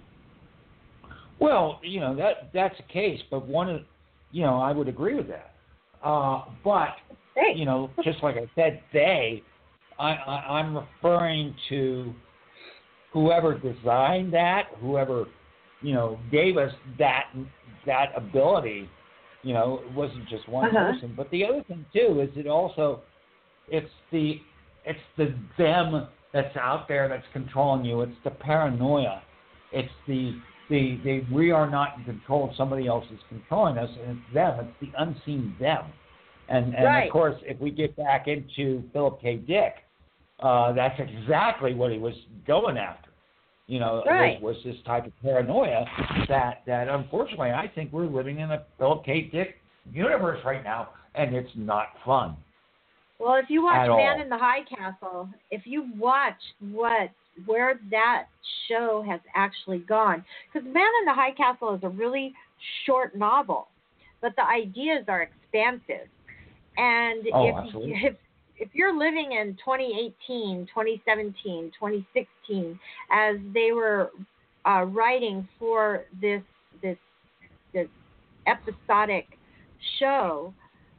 Well, you know, that that's the case, but one of, you know, I would agree with that. Uh, but, Thanks. you know, just like I said, they, I, I, I'm referring to whoever designed that, whoever, you know, gave us that that ability. You know, it wasn't just one uh-huh. person. But the other thing too is it also, it's the it's the them that's out there that's controlling you. It's the paranoia. It's the the, the we are not in control. Somebody else is controlling us, and it's them. It's the unseen them. And and right. of course, if we get back into Philip K. Dick, uh, that's exactly what he was going after. You know, right. was, was this type of paranoia that, that unfortunately I think we're living in a Philip K. Dick universe right now, and it's not fun. Well, if you watch Man all. in the High Castle, if you watch what where that show has actually gone, because Man in the High Castle is a really short novel, but the ideas are expansive. And oh, if, absolutely. if if you're living in twenty eighteen, twenty seventeen, twenty sixteen, as they were uh, writing for this this this episodic show,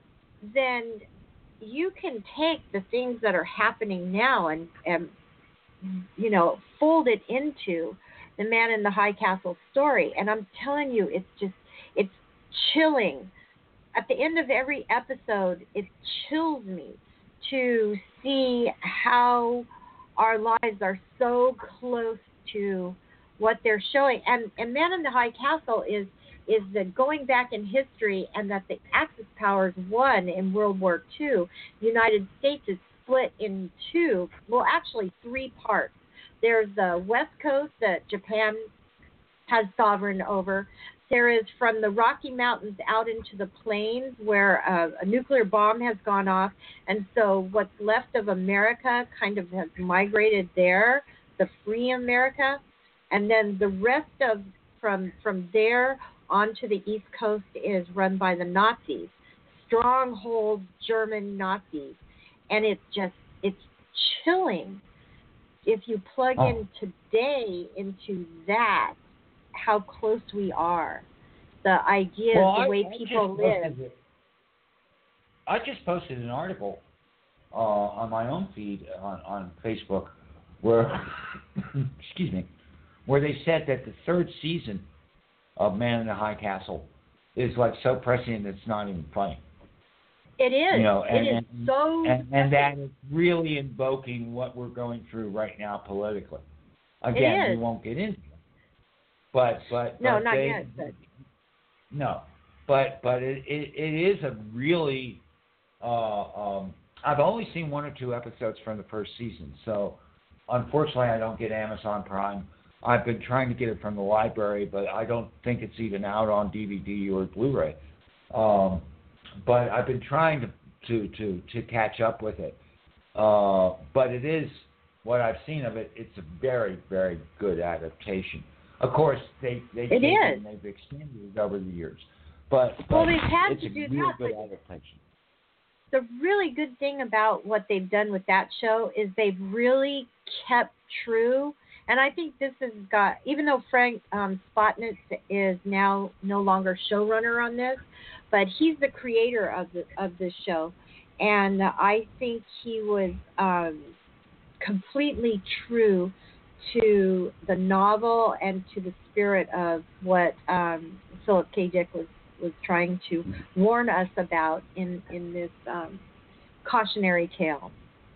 then you can take the things that are happening now and, and you know, fold it into the Man in the High Castle story. And I'm telling you, it's just it's chilling. At the end of every episode, it chills me to see how our lives are so close to what they're showing. And, and Man in the High Castle is is that going back in history and that the Axis powers won in World War Two. The United States is split in two, well, actually three parts. There's the West Coast that Japan has sovereign over. There is from the Rocky Mountains out into the plains where uh, a nuclear bomb has gone off. And so what's left of America kind of has migrated there, the free America. And then the rest of from from there onto the East Coast is run by the Nazis, stronghold German Nazis. And it's just, it's chilling. If you plug oh. in today into that, how close we are, the ideas, well, the I, way I people live. It. I just posted an article uh, on my own feed on, on Facebook where, excuse me, where they said that the third season of Man in the High Castle is like so prescient it's not even funny. It is. You know, and, it is and, so and, and that is really invoking what we're going through right now politically. Again, we won't get into it. But but no, but not they, yet. But. No, but but it, it it is a really. Uh, um, I've only seen one or two episodes from the first season, so unfortunately I don't get Amazon Prime. I've been trying to get it from the library, but I don't think it's even out on D V D or Blu-ray. Um, but I've been trying to to to, to catch up with it. Uh, but it is what I've seen of it. It's a very very good adaptation. Of course, they they it take is. it and they've extended it over the years, but, but well, they've had it's to a do real that. good But adaptation. the really good thing about what they've done with that show is they've really kept true. And I think this has got, even though Frank um, Spotnitz is now no longer showrunner on this, but he's the creator of the of this show, and I think he was um, completely true to the novel and to the spirit of what um, Philip K. Dick was, was trying to warn us about in, in this um, cautionary tale.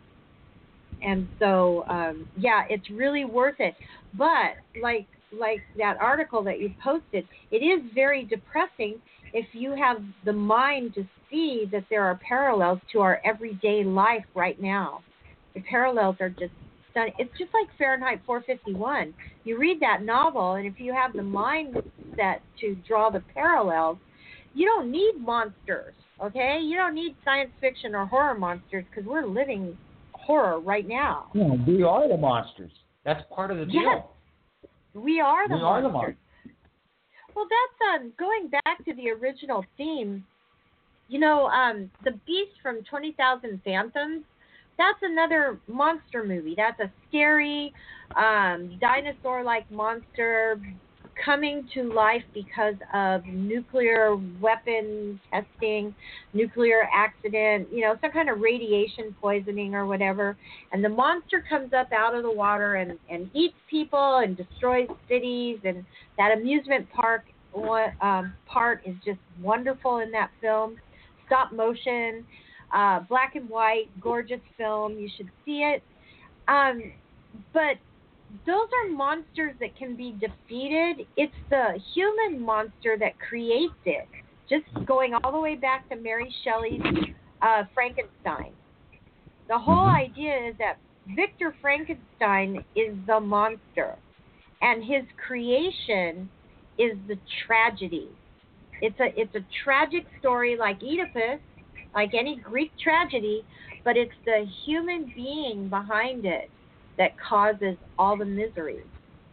And so, um, yeah, it's really worth it. But like like that article that you posted, it is very depressing if you have the mind to see that there are parallels to our everyday life right now. The parallels are just stunning. It's just like Fahrenheit four fifty-one. You read that novel, and if you have the mindset to draw the parallels, you don't need monsters, okay? You don't need science fiction or horror monsters because we're living horror right now. Yeah, we are the monsters. That's part of the deal. Yes, we are the we monsters. Are the monsters. Well, that's um, going back to the original theme. You know, um, the beast from twenty thousand Phantoms that's another monster movie. That's a scary um, dinosaur-like monster coming to life because of nuclear weapon testing, nuclear accident, you know, some kind of radiation poisoning or whatever. And the monster comes up out of the water and, and eats people and destroys cities. And that amusement park um, part is just wonderful in that film. Stop motion, uh, black and white, gorgeous film. You should see it. Um, but those are monsters that can be defeated. It's the human monster that creates it. Just going all the way back to Mary Shelley's uh, Frankenstein. The whole Mm-hmm. idea is that Victor Frankenstein is the monster, and his creation is the tragedy. It's a it's a tragic story like Oedipus, like any Greek tragedy, but it's the human being behind it that causes all the misery.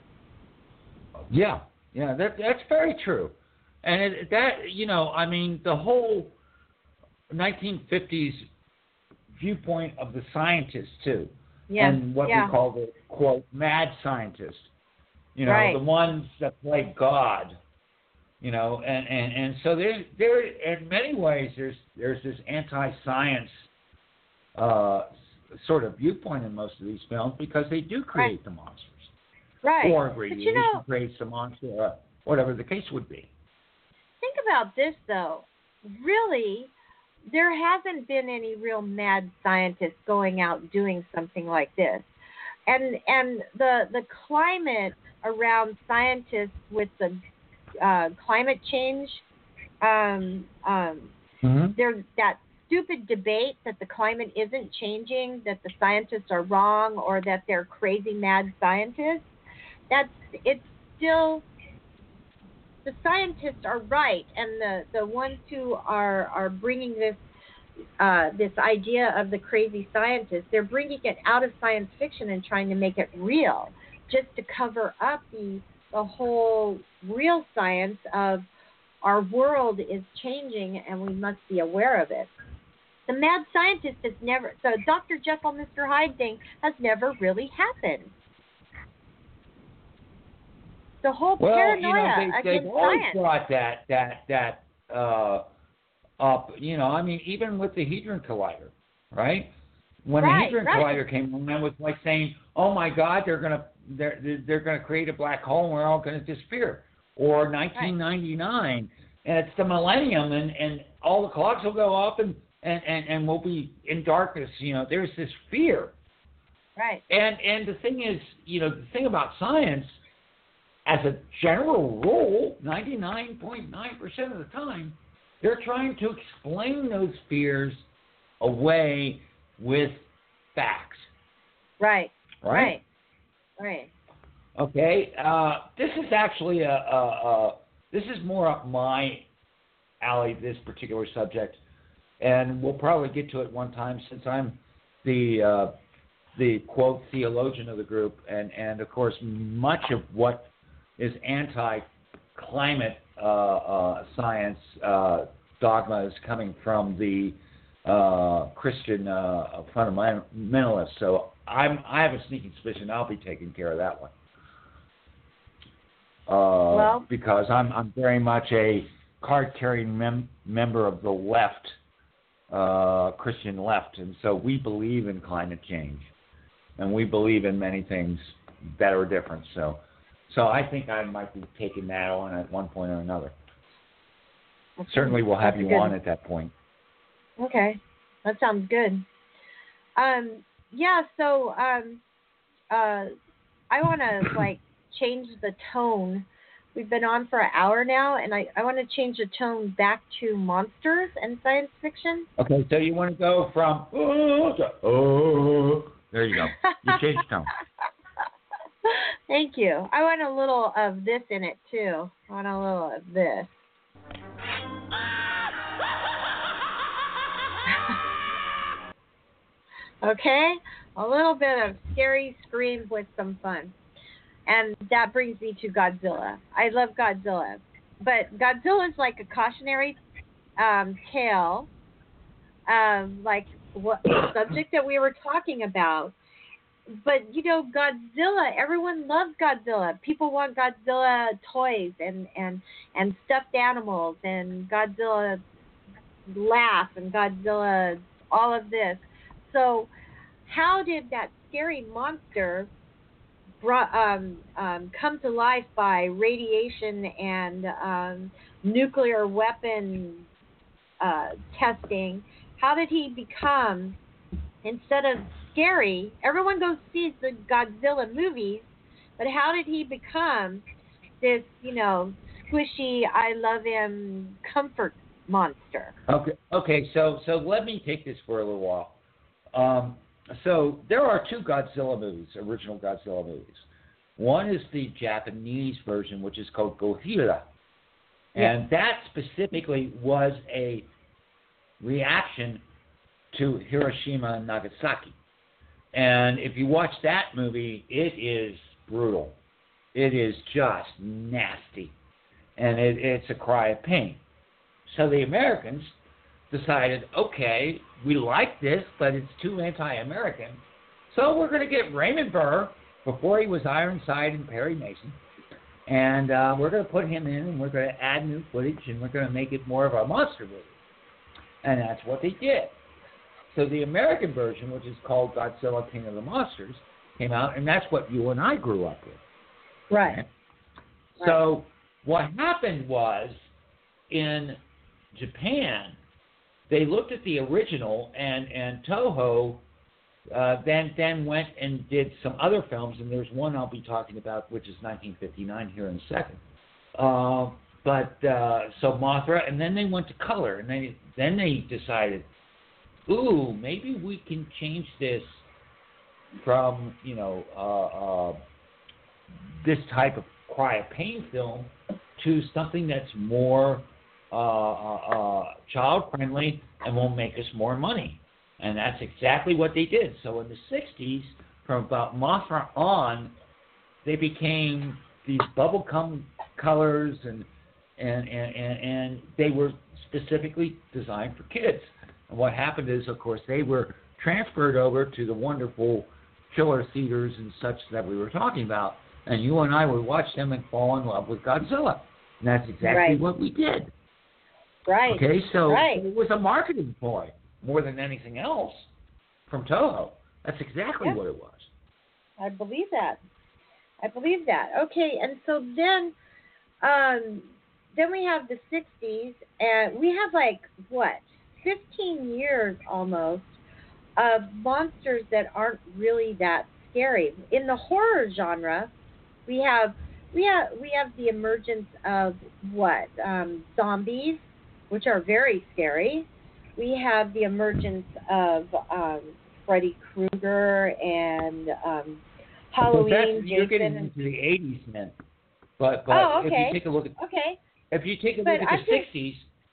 Yeah, yeah, that that's very true, and it, that you know, I mean, the whole nineteen fifties viewpoint of the scientists too, Yeah, and what yeah. we call the quote mad scientists, you know, Right. the ones that play God, you know, and, and, and so there there in many ways there's there's this anti-science uh, sort of viewpoint in most of these films because they do create Right. the monsters. Right. Or But radiation you know, creates the monster, uh, whatever the case would be. think about this though. Really, there hasn't been any real mad scientists going out doing something like this. And and the the climate around scientists with the uh, climate change, um, um, Mm-hmm. there's that stupid debate that the climate isn't changing, that the scientists are wrong, or that they're crazy mad scientists. That's it's still the scientists are right, and the, the ones who are are bringing this uh, this idea of the crazy scientists, they're bringing it out of science fiction and trying to make it real, just to cover up the the whole real science of our world is changing and we must be aware of it. The mad scientist has never, so Doctor Jekyll, Mister Hyde thing has never really happened. The whole Well, paranoia you know, they, against they've always science. brought that that that uh, up. You know, I mean, even with the Hadron Collider, right? When Right, the Hadron right. Collider came along, that was like saying, "Oh my God, they're gonna they're they're, they're gonna create a black hole and we're all gonna disappear." Or nineteen ninety-nine, and it's the millennium, and, and all the clocks will go up, and, and, and, and we'll be in darkness. You know, there's this fear. Right. And and the thing is, you know, the thing about science, as a general rule, ninety-nine point nine percent of the time, they're trying to explain those fears away with facts. Right. Right? Right. Right. Okay. Uh, this is actually a, a, a this is more up my alley, this particular subject, and we'll probably get to it one time since I'm the uh, the quote theologian of the group, and and of course much of what is anti-climate uh, uh, science uh, dogma is coming from the uh, Christian uh, fundamentalists. So I'm I have a sneaking suspicion I'll be taking care of that one. Uh, Well- because I'm I'm very much a card-carrying mem- member of the left, uh, Christian left, and so we believe in climate change, and we believe in many things that are different. So, so I think I might be taking that on at one point or another. Okay. Certainly, we'll have That's you good. on at that point. Okay, that sounds good. Um, yeah. So, um, uh, I want to like change the tone. We've been on for an hour now, and I, I want to change the tone back to monsters and science fiction. Okay, so you want to go from oh to oh. There you go. You changed tone. Thank you. I want a little of this in it too. I want a little of this. Okay? A little bit of scary screams with some fun. And that brings me to Godzilla. I love Godzilla. But Godzilla is like a cautionary um, tale, um, like what the subject that we were talking about. But, you know, Godzilla, everyone loves Godzilla. People want Godzilla toys and, and, and stuffed animals and Godzilla laugh and Godzilla all of this. So how did that scary monster brought, um, um, come to life by radiation and um, nuclear weapon uh, testing? How did he become, instead of scary, everyone goes sees the Godzilla movies, but how did he become this, you know, squishy, I love him comfort monster? Okay, okay. So, so let me take this for a little while. Um, so there are two Godzilla movies, original Godzilla movies. One is the Japanese version, which is called Gojira, and yeah. that specifically was a reaction to Hiroshima and Nagasaki. And if you watch that movie, it is brutal. It is just nasty. And it, it's a cry of pain. So the Americans decided, okay, we like this, but it's too anti-American. So we're going to get Raymond Burr, before he was Ironside and Perry Mason, and uh, we're going to put him in, and we're going to add new footage, and we're going to make it more of a monster movie. And that's what they did. So the American version, which is called Godzilla King of the Monsters, came out, and that's what you and I grew up with. Right. Okay? So what happened was, in Japan, they looked at the original, and, and Toho uh, then then went and did some other films, and there's one I'll be talking about, which is nineteen fifty-nine here in a second. Uh, but uh, so Mothra, and then they went to color, and they, then they decided, ooh, maybe we can change this from, you know, uh, uh, this type of cry of pain film to something that's more uh, uh, uh, child-friendly and will make us more money. And that's exactly what they did. So in the sixties, from about Mothra on, they became these bubblegum colors, and and, and, and and they were specifically designed for kids. And what happened is, of course, they were transferred over to the wonderful killer theaters and such that we were talking about. And you and I would watch them and fall in love with Godzilla. And that's exactly right. what we did. Right. Okay, so right. it was a marketing ploy more than anything else from Toho. That's exactly yeah. what it was. I believe that. I believe that. Okay, and so then, um, then we have the sixties, and we have like what, fifteen years almost of monsters that aren't really that scary. In the horror genre, we have we have we have the emergence of what um, zombies, which are very scary. We have the emergence of um, Freddy Krueger and um, Halloween. You're Jason getting and... into the eighties then. But, but oh, okay. if you take a look at okay. if you take a but look at I the think, sixties,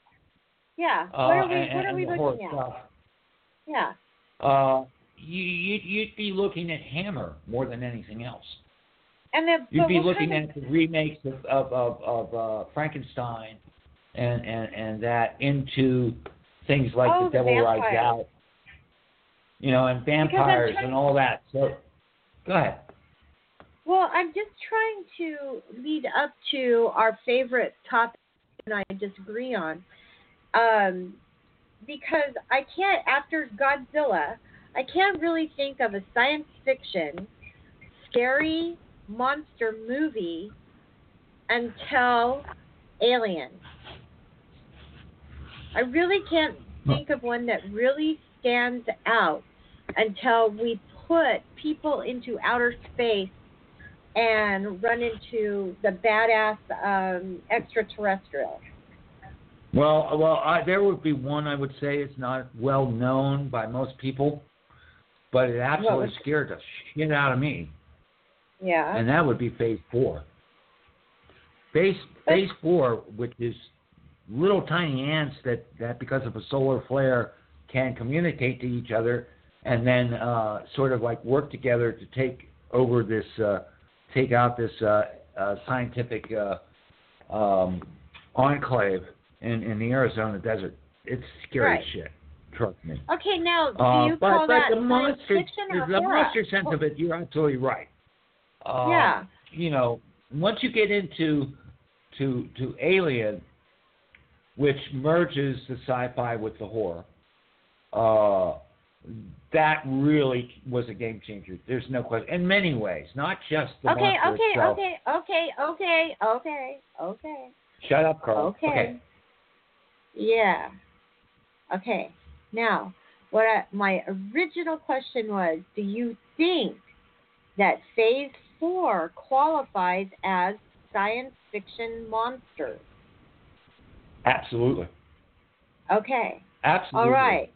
yeah. Uh, what are we and, what are we looking at? Stuff, yeah. Uh, you you'd, you'd be looking at Hammer more than anything else. And the, you'd be looking kind at the remakes of of, of, of uh, Frankenstein, and, and and that into things like oh, The Devil the Rides Out, you know, and vampires trying, and all that. So, go ahead. Well, I'm just trying to lead up to our favorite topic, and I disagree on, um, because I can't, after Godzilla, I can't really think of a science fiction, scary monster movie until Alien. I really can't think of one that really stands out until we put people into outer space and run into the badass um, extraterrestrial. Well, well, I, there would be one I would say is not well known by most people, but it absolutely was, scared the shit out of me. Yeah. And that would be Phase Four. Phase Phase Four, which is little tiny ants that, that because of a solar flare can communicate to each other and then uh, sort of like work together to take over this, uh, take out this uh, uh, scientific uh, um, enclave in, in the Arizona desert. It's scary right. shit. Trust me. Okay, now do Uh, you but, call but that the science monster, fiction or the horror? monster sense of it, you're absolutely right. Uh, Yeah. You know, once you get into to to Alien, which merges the sci-fi with the horror, uh, that really was a game changer. There's no question. In many ways, not just the Okay, monster okay, itself. okay, okay, okay, okay, okay. Shut up, Carl. Okay. Okay. Yeah. Okay. Now, what I, my original question was, do you think that Phase four qualifies as science fiction monsters? Absolutely. Okay. Absolutely. All right.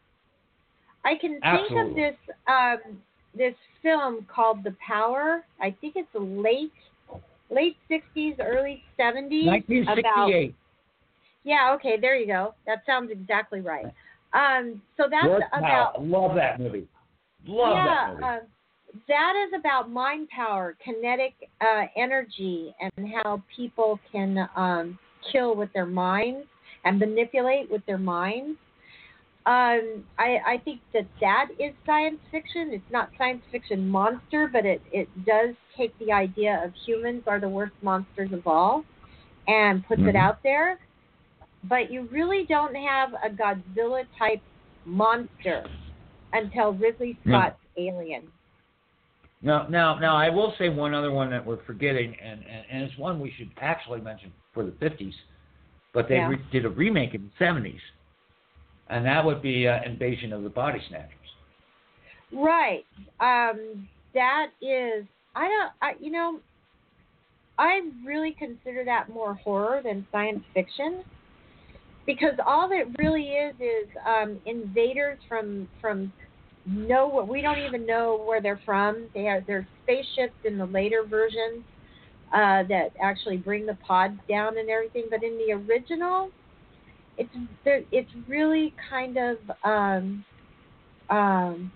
I can think Absolutely. of this um, this film called The Power. I think it's late late sixties, early seventies. nineteen sixty-eight. About, yeah, okay, there you go. That sounds exactly right. Um, so that's George about Powell. Love that movie. Love yeah, that movie. uh, that is about mind power, kinetic uh, energy, and how people can um, kill with their minds and manipulate with their minds. Um, I, I think that that is science fiction. It's not science fiction monster, but it, it does take the idea of humans are the worst monsters of all and puts Mhm. it out there. But you really don't have a Godzilla type monster until Ridley No. Scott's Alien. Now, now, now, I will say one other one that we're forgetting, and, and, and it's one we should actually mention for the fifties, but they Yeah. re- did a remake in the seventies, and that would be uh, Invasion of the Body Snatchers. Right. Um, that is, I don't, I, you know, I really consider that more horror than science fiction, because all it really is is um, invaders from from no, we don't even know where they're from. They have their spaceships in the later versions uh, that actually bring the pods down and everything. But in the original, it's there, it's really kind of um, um,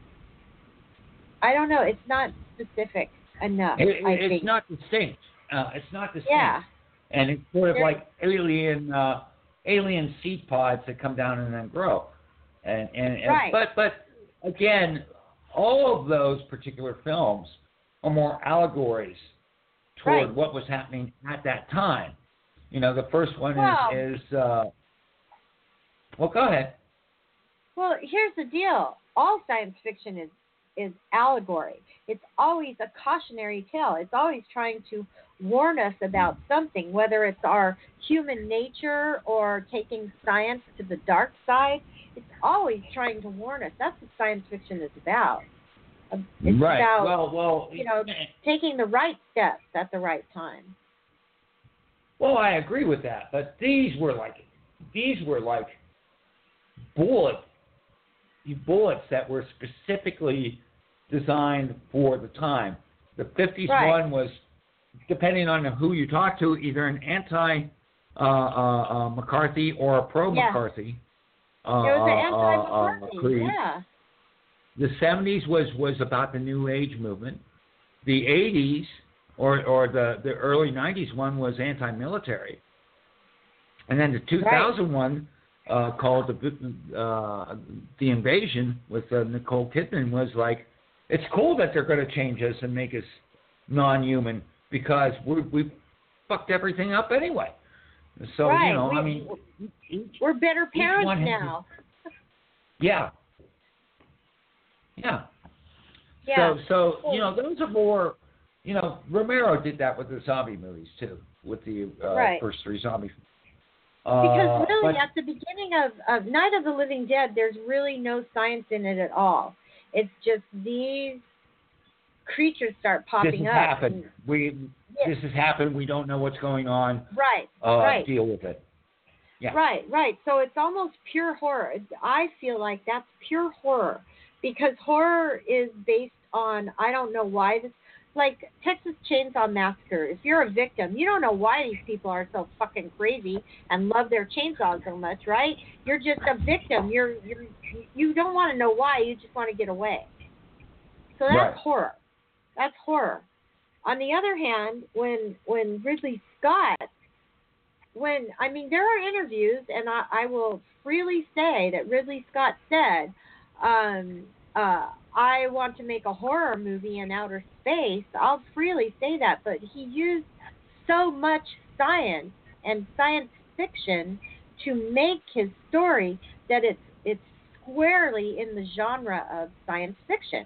I don't know. It's not specific enough. It, I it's think. not distinct. Uh, it's not distinct. Yeah. And it's sort of There- like alien, uh, alien seed pods that come down and then grow. And, and, and Right. but but again, all of those particular films are more allegories toward Right. what was happening at that time. You know, the first one Well- is is uh, well, go ahead. Well, here's the deal. All science fiction is is allegory. It's always a cautionary tale. It's always trying to warn us about something, whether it's our human nature or taking science to the dark side. It's always trying to warn us. That's what science fiction is about. It's right. about, well, well, you know, taking the right steps at the right time. Well, I agree with that, but these were like these were like bullet bullets that were specifically designed for the time. The fifties Right. one was, depending on who you talk to, either an anti uh, uh, uh, McCarthy or a pro Yeah. McCarthy. Uh, It was an uh, uh, anti-McCarthy. creed. Yeah. The seventies was, was about the New Age movement. The eighties or or the, the early nineties one was anti-military. And then the two thousand one uh, called the uh, the Invasion with uh, Nicole Kidman was like, it's cool that they're going to change us and make us non-human because we we fucked everything up anyway. So Right. you know, We- I mean, each, We're better each parents one has now. yeah, yeah. Yeah. So, so you know, those are more, you know, Romero did that with the zombie movies too, with the uh, Right. first three zombie. Because Uh, really, but- at the beginning of, of Night of the Living Dead, there's really no science in it at all. It's just these creatures start this popping has up. happened. and- We Yeah. this has happened. We don't know what's going on. right, Uh, right, Deal with it. Yeah. right, right. So it's almost pure horror. It's- I feel like that's pure horror because horror is based on, I don't know why this, like Texas Chainsaw Massacre. If you're a victim, you don't know why these people are so fucking crazy and love their chainsaws so much, right? You're just a victim. You're you're you don't want to know why. You just want to get away. So that's Right. horror. That's horror. On the other hand, when when Ridley Scott when I mean there are interviews, and I, I will freely say that Ridley Scott said, um, uh, "I want to make a horror movie in outer space." I'll freely say that, but he used so much science and science fiction to make his story that it's it's squarely in the genre of science fiction,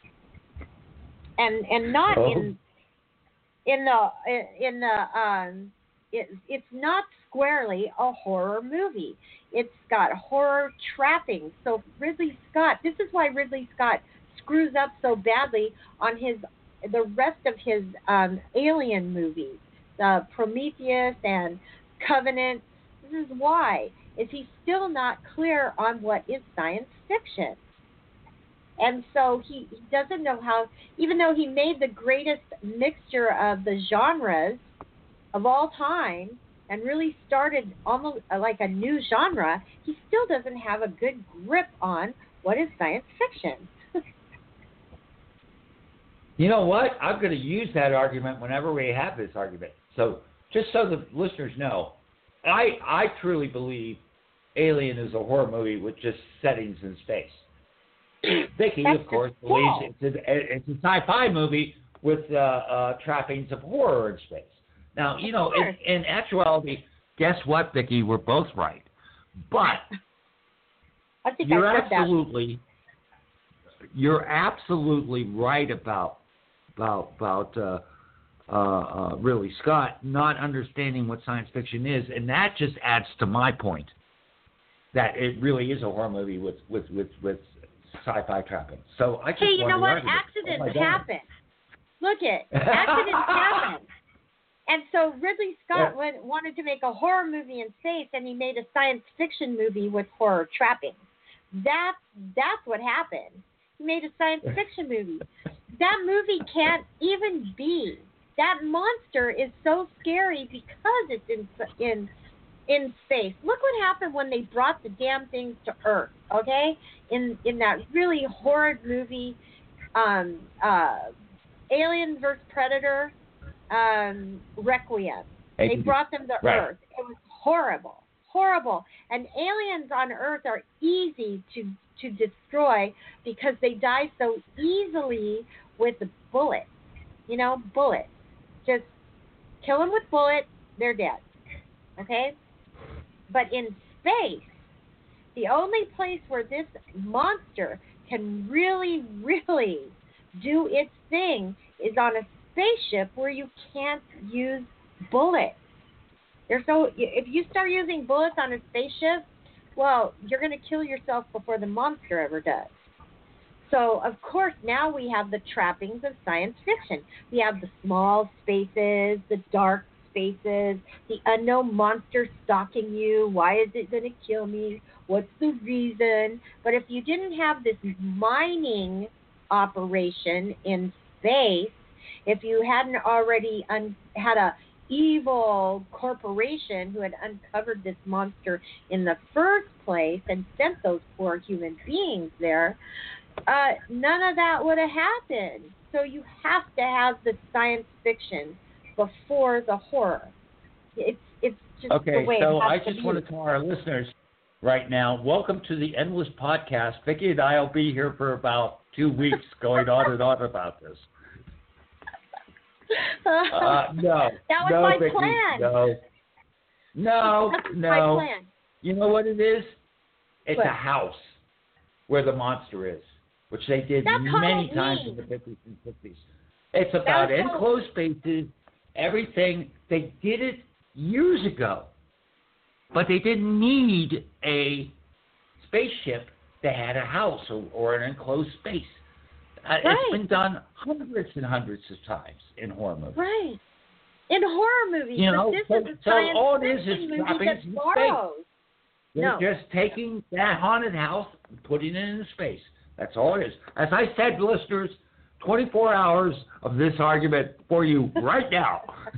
and and not oh. in in the in the um it, it's not squarely a horror movie. It's got horror trappings. So Ridley Scott, this is why Ridley Scott screws up so badly on his the rest of his um, Alien movies, uh, Prometheus and Covenant. This is why is he's still not clear on what is science fiction. And so he, he doesn't know how, even though he made the greatest mixture of the genres of all time and really started almost like a new genre, he still doesn't have a good grip on what is science fiction. You know what? I'm going to use that argument whenever we have this argument. So just so the listeners know, I I truly believe Alien is a horror movie with just settings in space. Vicky, of course, believes cool. it's, a, it's a sci-fi movie with uh, uh, trappings of horror in space. Now, you know, in, in actuality, guess what, Vicky? We're both right. But I think you're I said absolutely that. You're absolutely right about about about uh, uh, uh, Ridley Scott not understanding what science fiction is, and that just adds to my point that it really is a horror movie with with with, with sci-fi trappings. So I just hey, you know what? Argument. Accidents oh happen. Look it, accidents happen. And so Ridley Scott yeah. went, wanted to make a horror movie in space, and he made a science fiction movie with horror trappings. That that's what happened. He made a science fiction movie. That movie can't even be. That monster is so scary because it's in in in space. Look what happened when they brought the damn things to Earth. Okay, in in that really horrid movie, um, uh, Alien versus Predator, um, Requiem. They brought them to right. Earth. It was horrible, horrible. And aliens on Earth are easy to to destroy because they die so easily with bullets. You know, bullets. Just kill them with bullets, they're dead. Okay? But in space, the only place where this monster can really, really do its thing is on a spaceship where you can't use bullets. They're so if you start using bullets on a spaceship, well, you're going to kill yourself before the monster ever does. So, of course, now we have the trappings of science fiction. We have the small spaces, the dark spaces, the unknown monster stalking you. Why is it going to kill me? What's the reason? But if you didn't have this mining operation in space, if you hadn't already un- had a evil corporation who had uncovered this monster in the first place and sent those poor human beings there, uh, none of that would have happened. So you have to have the science fiction before the horror. It's it's just okay, the way so it has I to just be. want to tell our listeners right now, welcome to the Endless Podcast. Vicki and I will be here for about two weeks going on and on about this. Uh, no. That was no, my Vicki, plan. No. No, That was no. my plan. You know what it is? It's what? a house where the monster is, which they did That's many Halloween. times in the fifties and sixties. It's about That's enclosed spaces, everything. They did it years ago, but they didn't need a spaceship. They had a house or, or an enclosed space. Uh, right. It's been done hundreds and hundreds of times in horror movies. Right. In horror movies, you know, but this so, is a so science all it is fiction is movie trappings that in borrows. space. They're No. just taking that haunted house and putting it in space. That's all it is. As I said, listeners, twenty-four hours of this argument for you right now.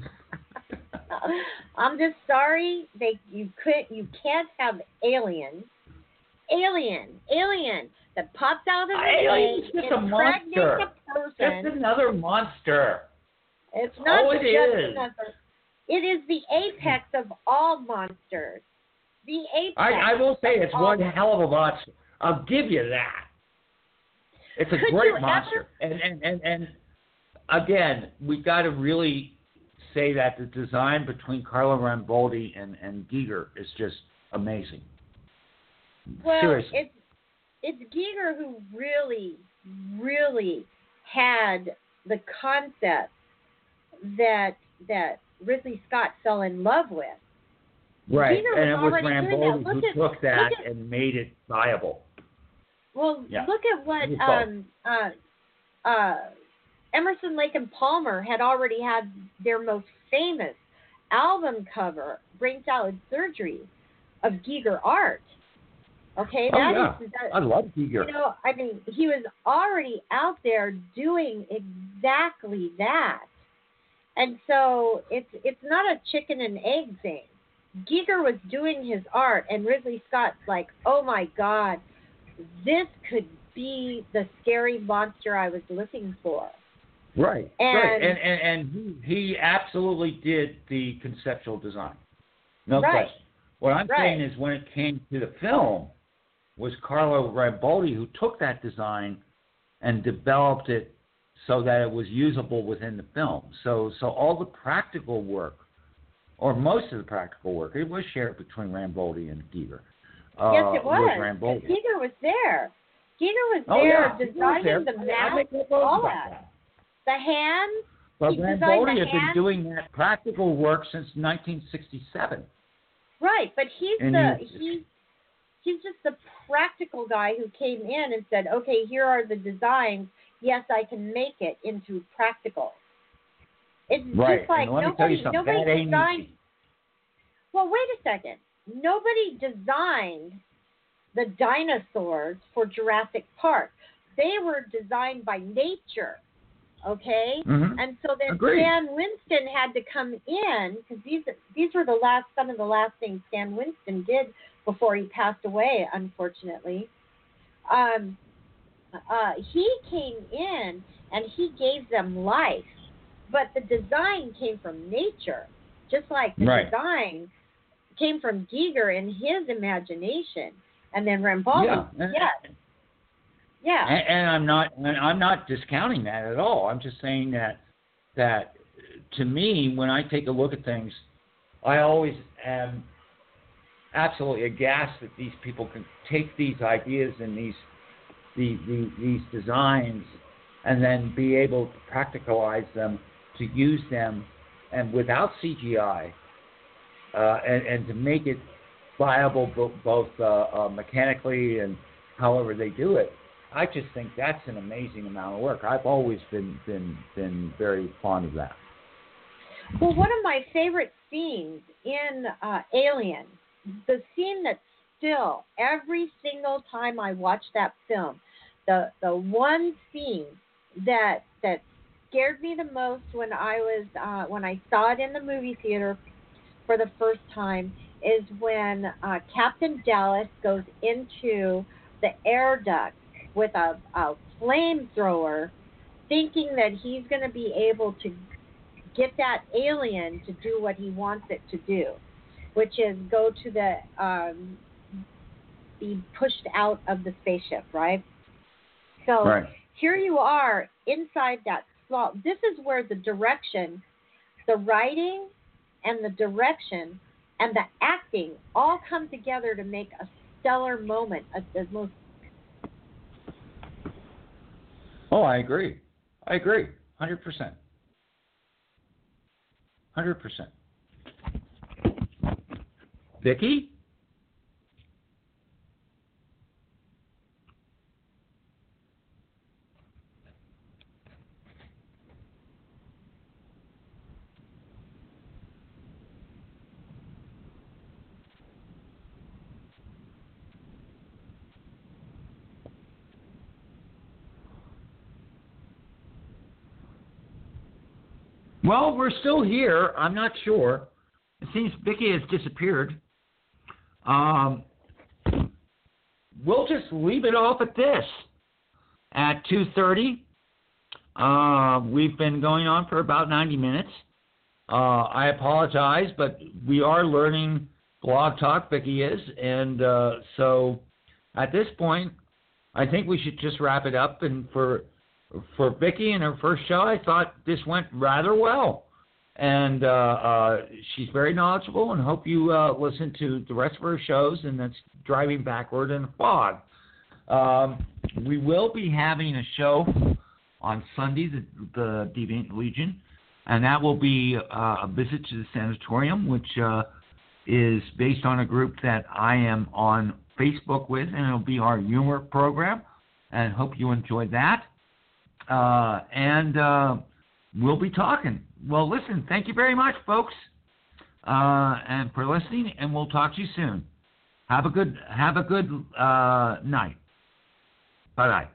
I'm just sorry they you could you can't have Alien, Alien, Alien that pops out of the Alien's egg just a impregnates monster. a person. Just another monster. It's not all it just is. another. It is the apex of all monsters. The apex. I, I will say it's one all... hell of a monster. I'll give you that. It's a Could great monster. Ever... And, and, and, and again, we've got to really say that the design between Carlo Rambaldi and, and Giger is just amazing. Well, Seriously. it's, it's Giger who really, really had the concept that that Ridley Scott fell in love with. Right, Giger and it was Rambaldi who at, took that at, and made it viable. Well, yeah. look at what um, uh, uh, Emerson, Lake and Palmer had already had their most famous album cover, Brain Salad Surgery, of Giger art. Okay, oh, that yeah. is, that, I love Giger. You know, I mean, he was already out there doing exactly that. And so it's it's not a chicken and egg thing. Giger was doing his art, and Ridley Scott's like, oh my God, this could be the scary monster I was looking for. Right, and, right. And, and, and he, he absolutely did the conceptual design. No right. question. What I'm right. saying is when it came to the film, was Carlo Rambaldi who took that design and developed it so that it was usable within the film. So so all the practical work, or most of the practical work, it was shared between Rambaldi and Giger. Uh, yes, it was. was Giger was there. Giger was oh, there yeah. designing there. the mask, all all that. that. The hands. But he Rambaldi the has hands. been doing that practical work since nineteen sixty-seven. Right, but he's and the he, he's he's just the practical guy who came in and said, okay, here are the designs. Yes, I can make it into practical. It's right. just like and let me nobody, tell you something. nobody that ain't designed. easy. Well, wait a second. Nobody designed the dinosaurs for Jurassic Park. They were designed by nature, okay? Mm-hmm. And so then Agreed. Stan Winston had to come in because these these were the last some of the last things Stan Winston did before he passed away, unfortunately. Um, uh, he came in and he gave them life, but the design came from nature, just like the right. design came from Giger and his imagination, and then Rambaldi. Yeah. Yes. Yeah. And, and I'm not and I'm not discounting that at all. I'm just saying that that to me, when I take a look at things, I always am absolutely aghast that these people can take these ideas and these the, the, these designs and then be able to practicalize them, to use them, and without C G I, uh, and, and to make it viable bo- both uh, uh, mechanically and however they do it. I just think that's an amazing amount of work. I've always been been been very fond of that. Well, one of my favorite scenes in uh, Alien, the scene that still, every single time I watch that film, the the one scene that that scared me the most when I was uh, when I saw it in the movie theater for the first time is when uh, Captain Dallas goes into the air duct with a, a flamethrower, thinking that he's going to be able to get that alien to do what he wants it to do, which is go to the um, be pushed out of the spaceship, right? So right. here you are inside that small. This is where the direction, the writing, and the direction and the acting all come together to make a stellar moment, a, the most. Oh, I agree. I agree. one hundred percent. one hundred percent. Vicky? Well, we're still here. I'm not sure. It seems Vicky has disappeared. Um, we'll just leave it off at this. At two thirty, uh, we've been going on for about ninety minutes. Uh, I apologize, but we are learning Blog Talk. Vicki is, and uh, so at this point, I think we should just wrap it up. And for for Vicki and her first show, I thought this went rather well. And uh, uh, she's very knowledgeable, and hope you uh, listen to the rest of her shows, and that's Driving Backward in the Fog. Um, we will be having a show on Sunday, the, the Deviant Legion, and that will be uh, a visit to the sanatorium, which uh, is based on a group that I am on Facebook with, and it'll be our humor program, and hope you enjoyed that. Uh, and uh, we'll be talking. Well, listen, thank you very much, folks, uh, and for listening, and we'll talk to you soon. Have a good, have a good uh, night. Bye-bye.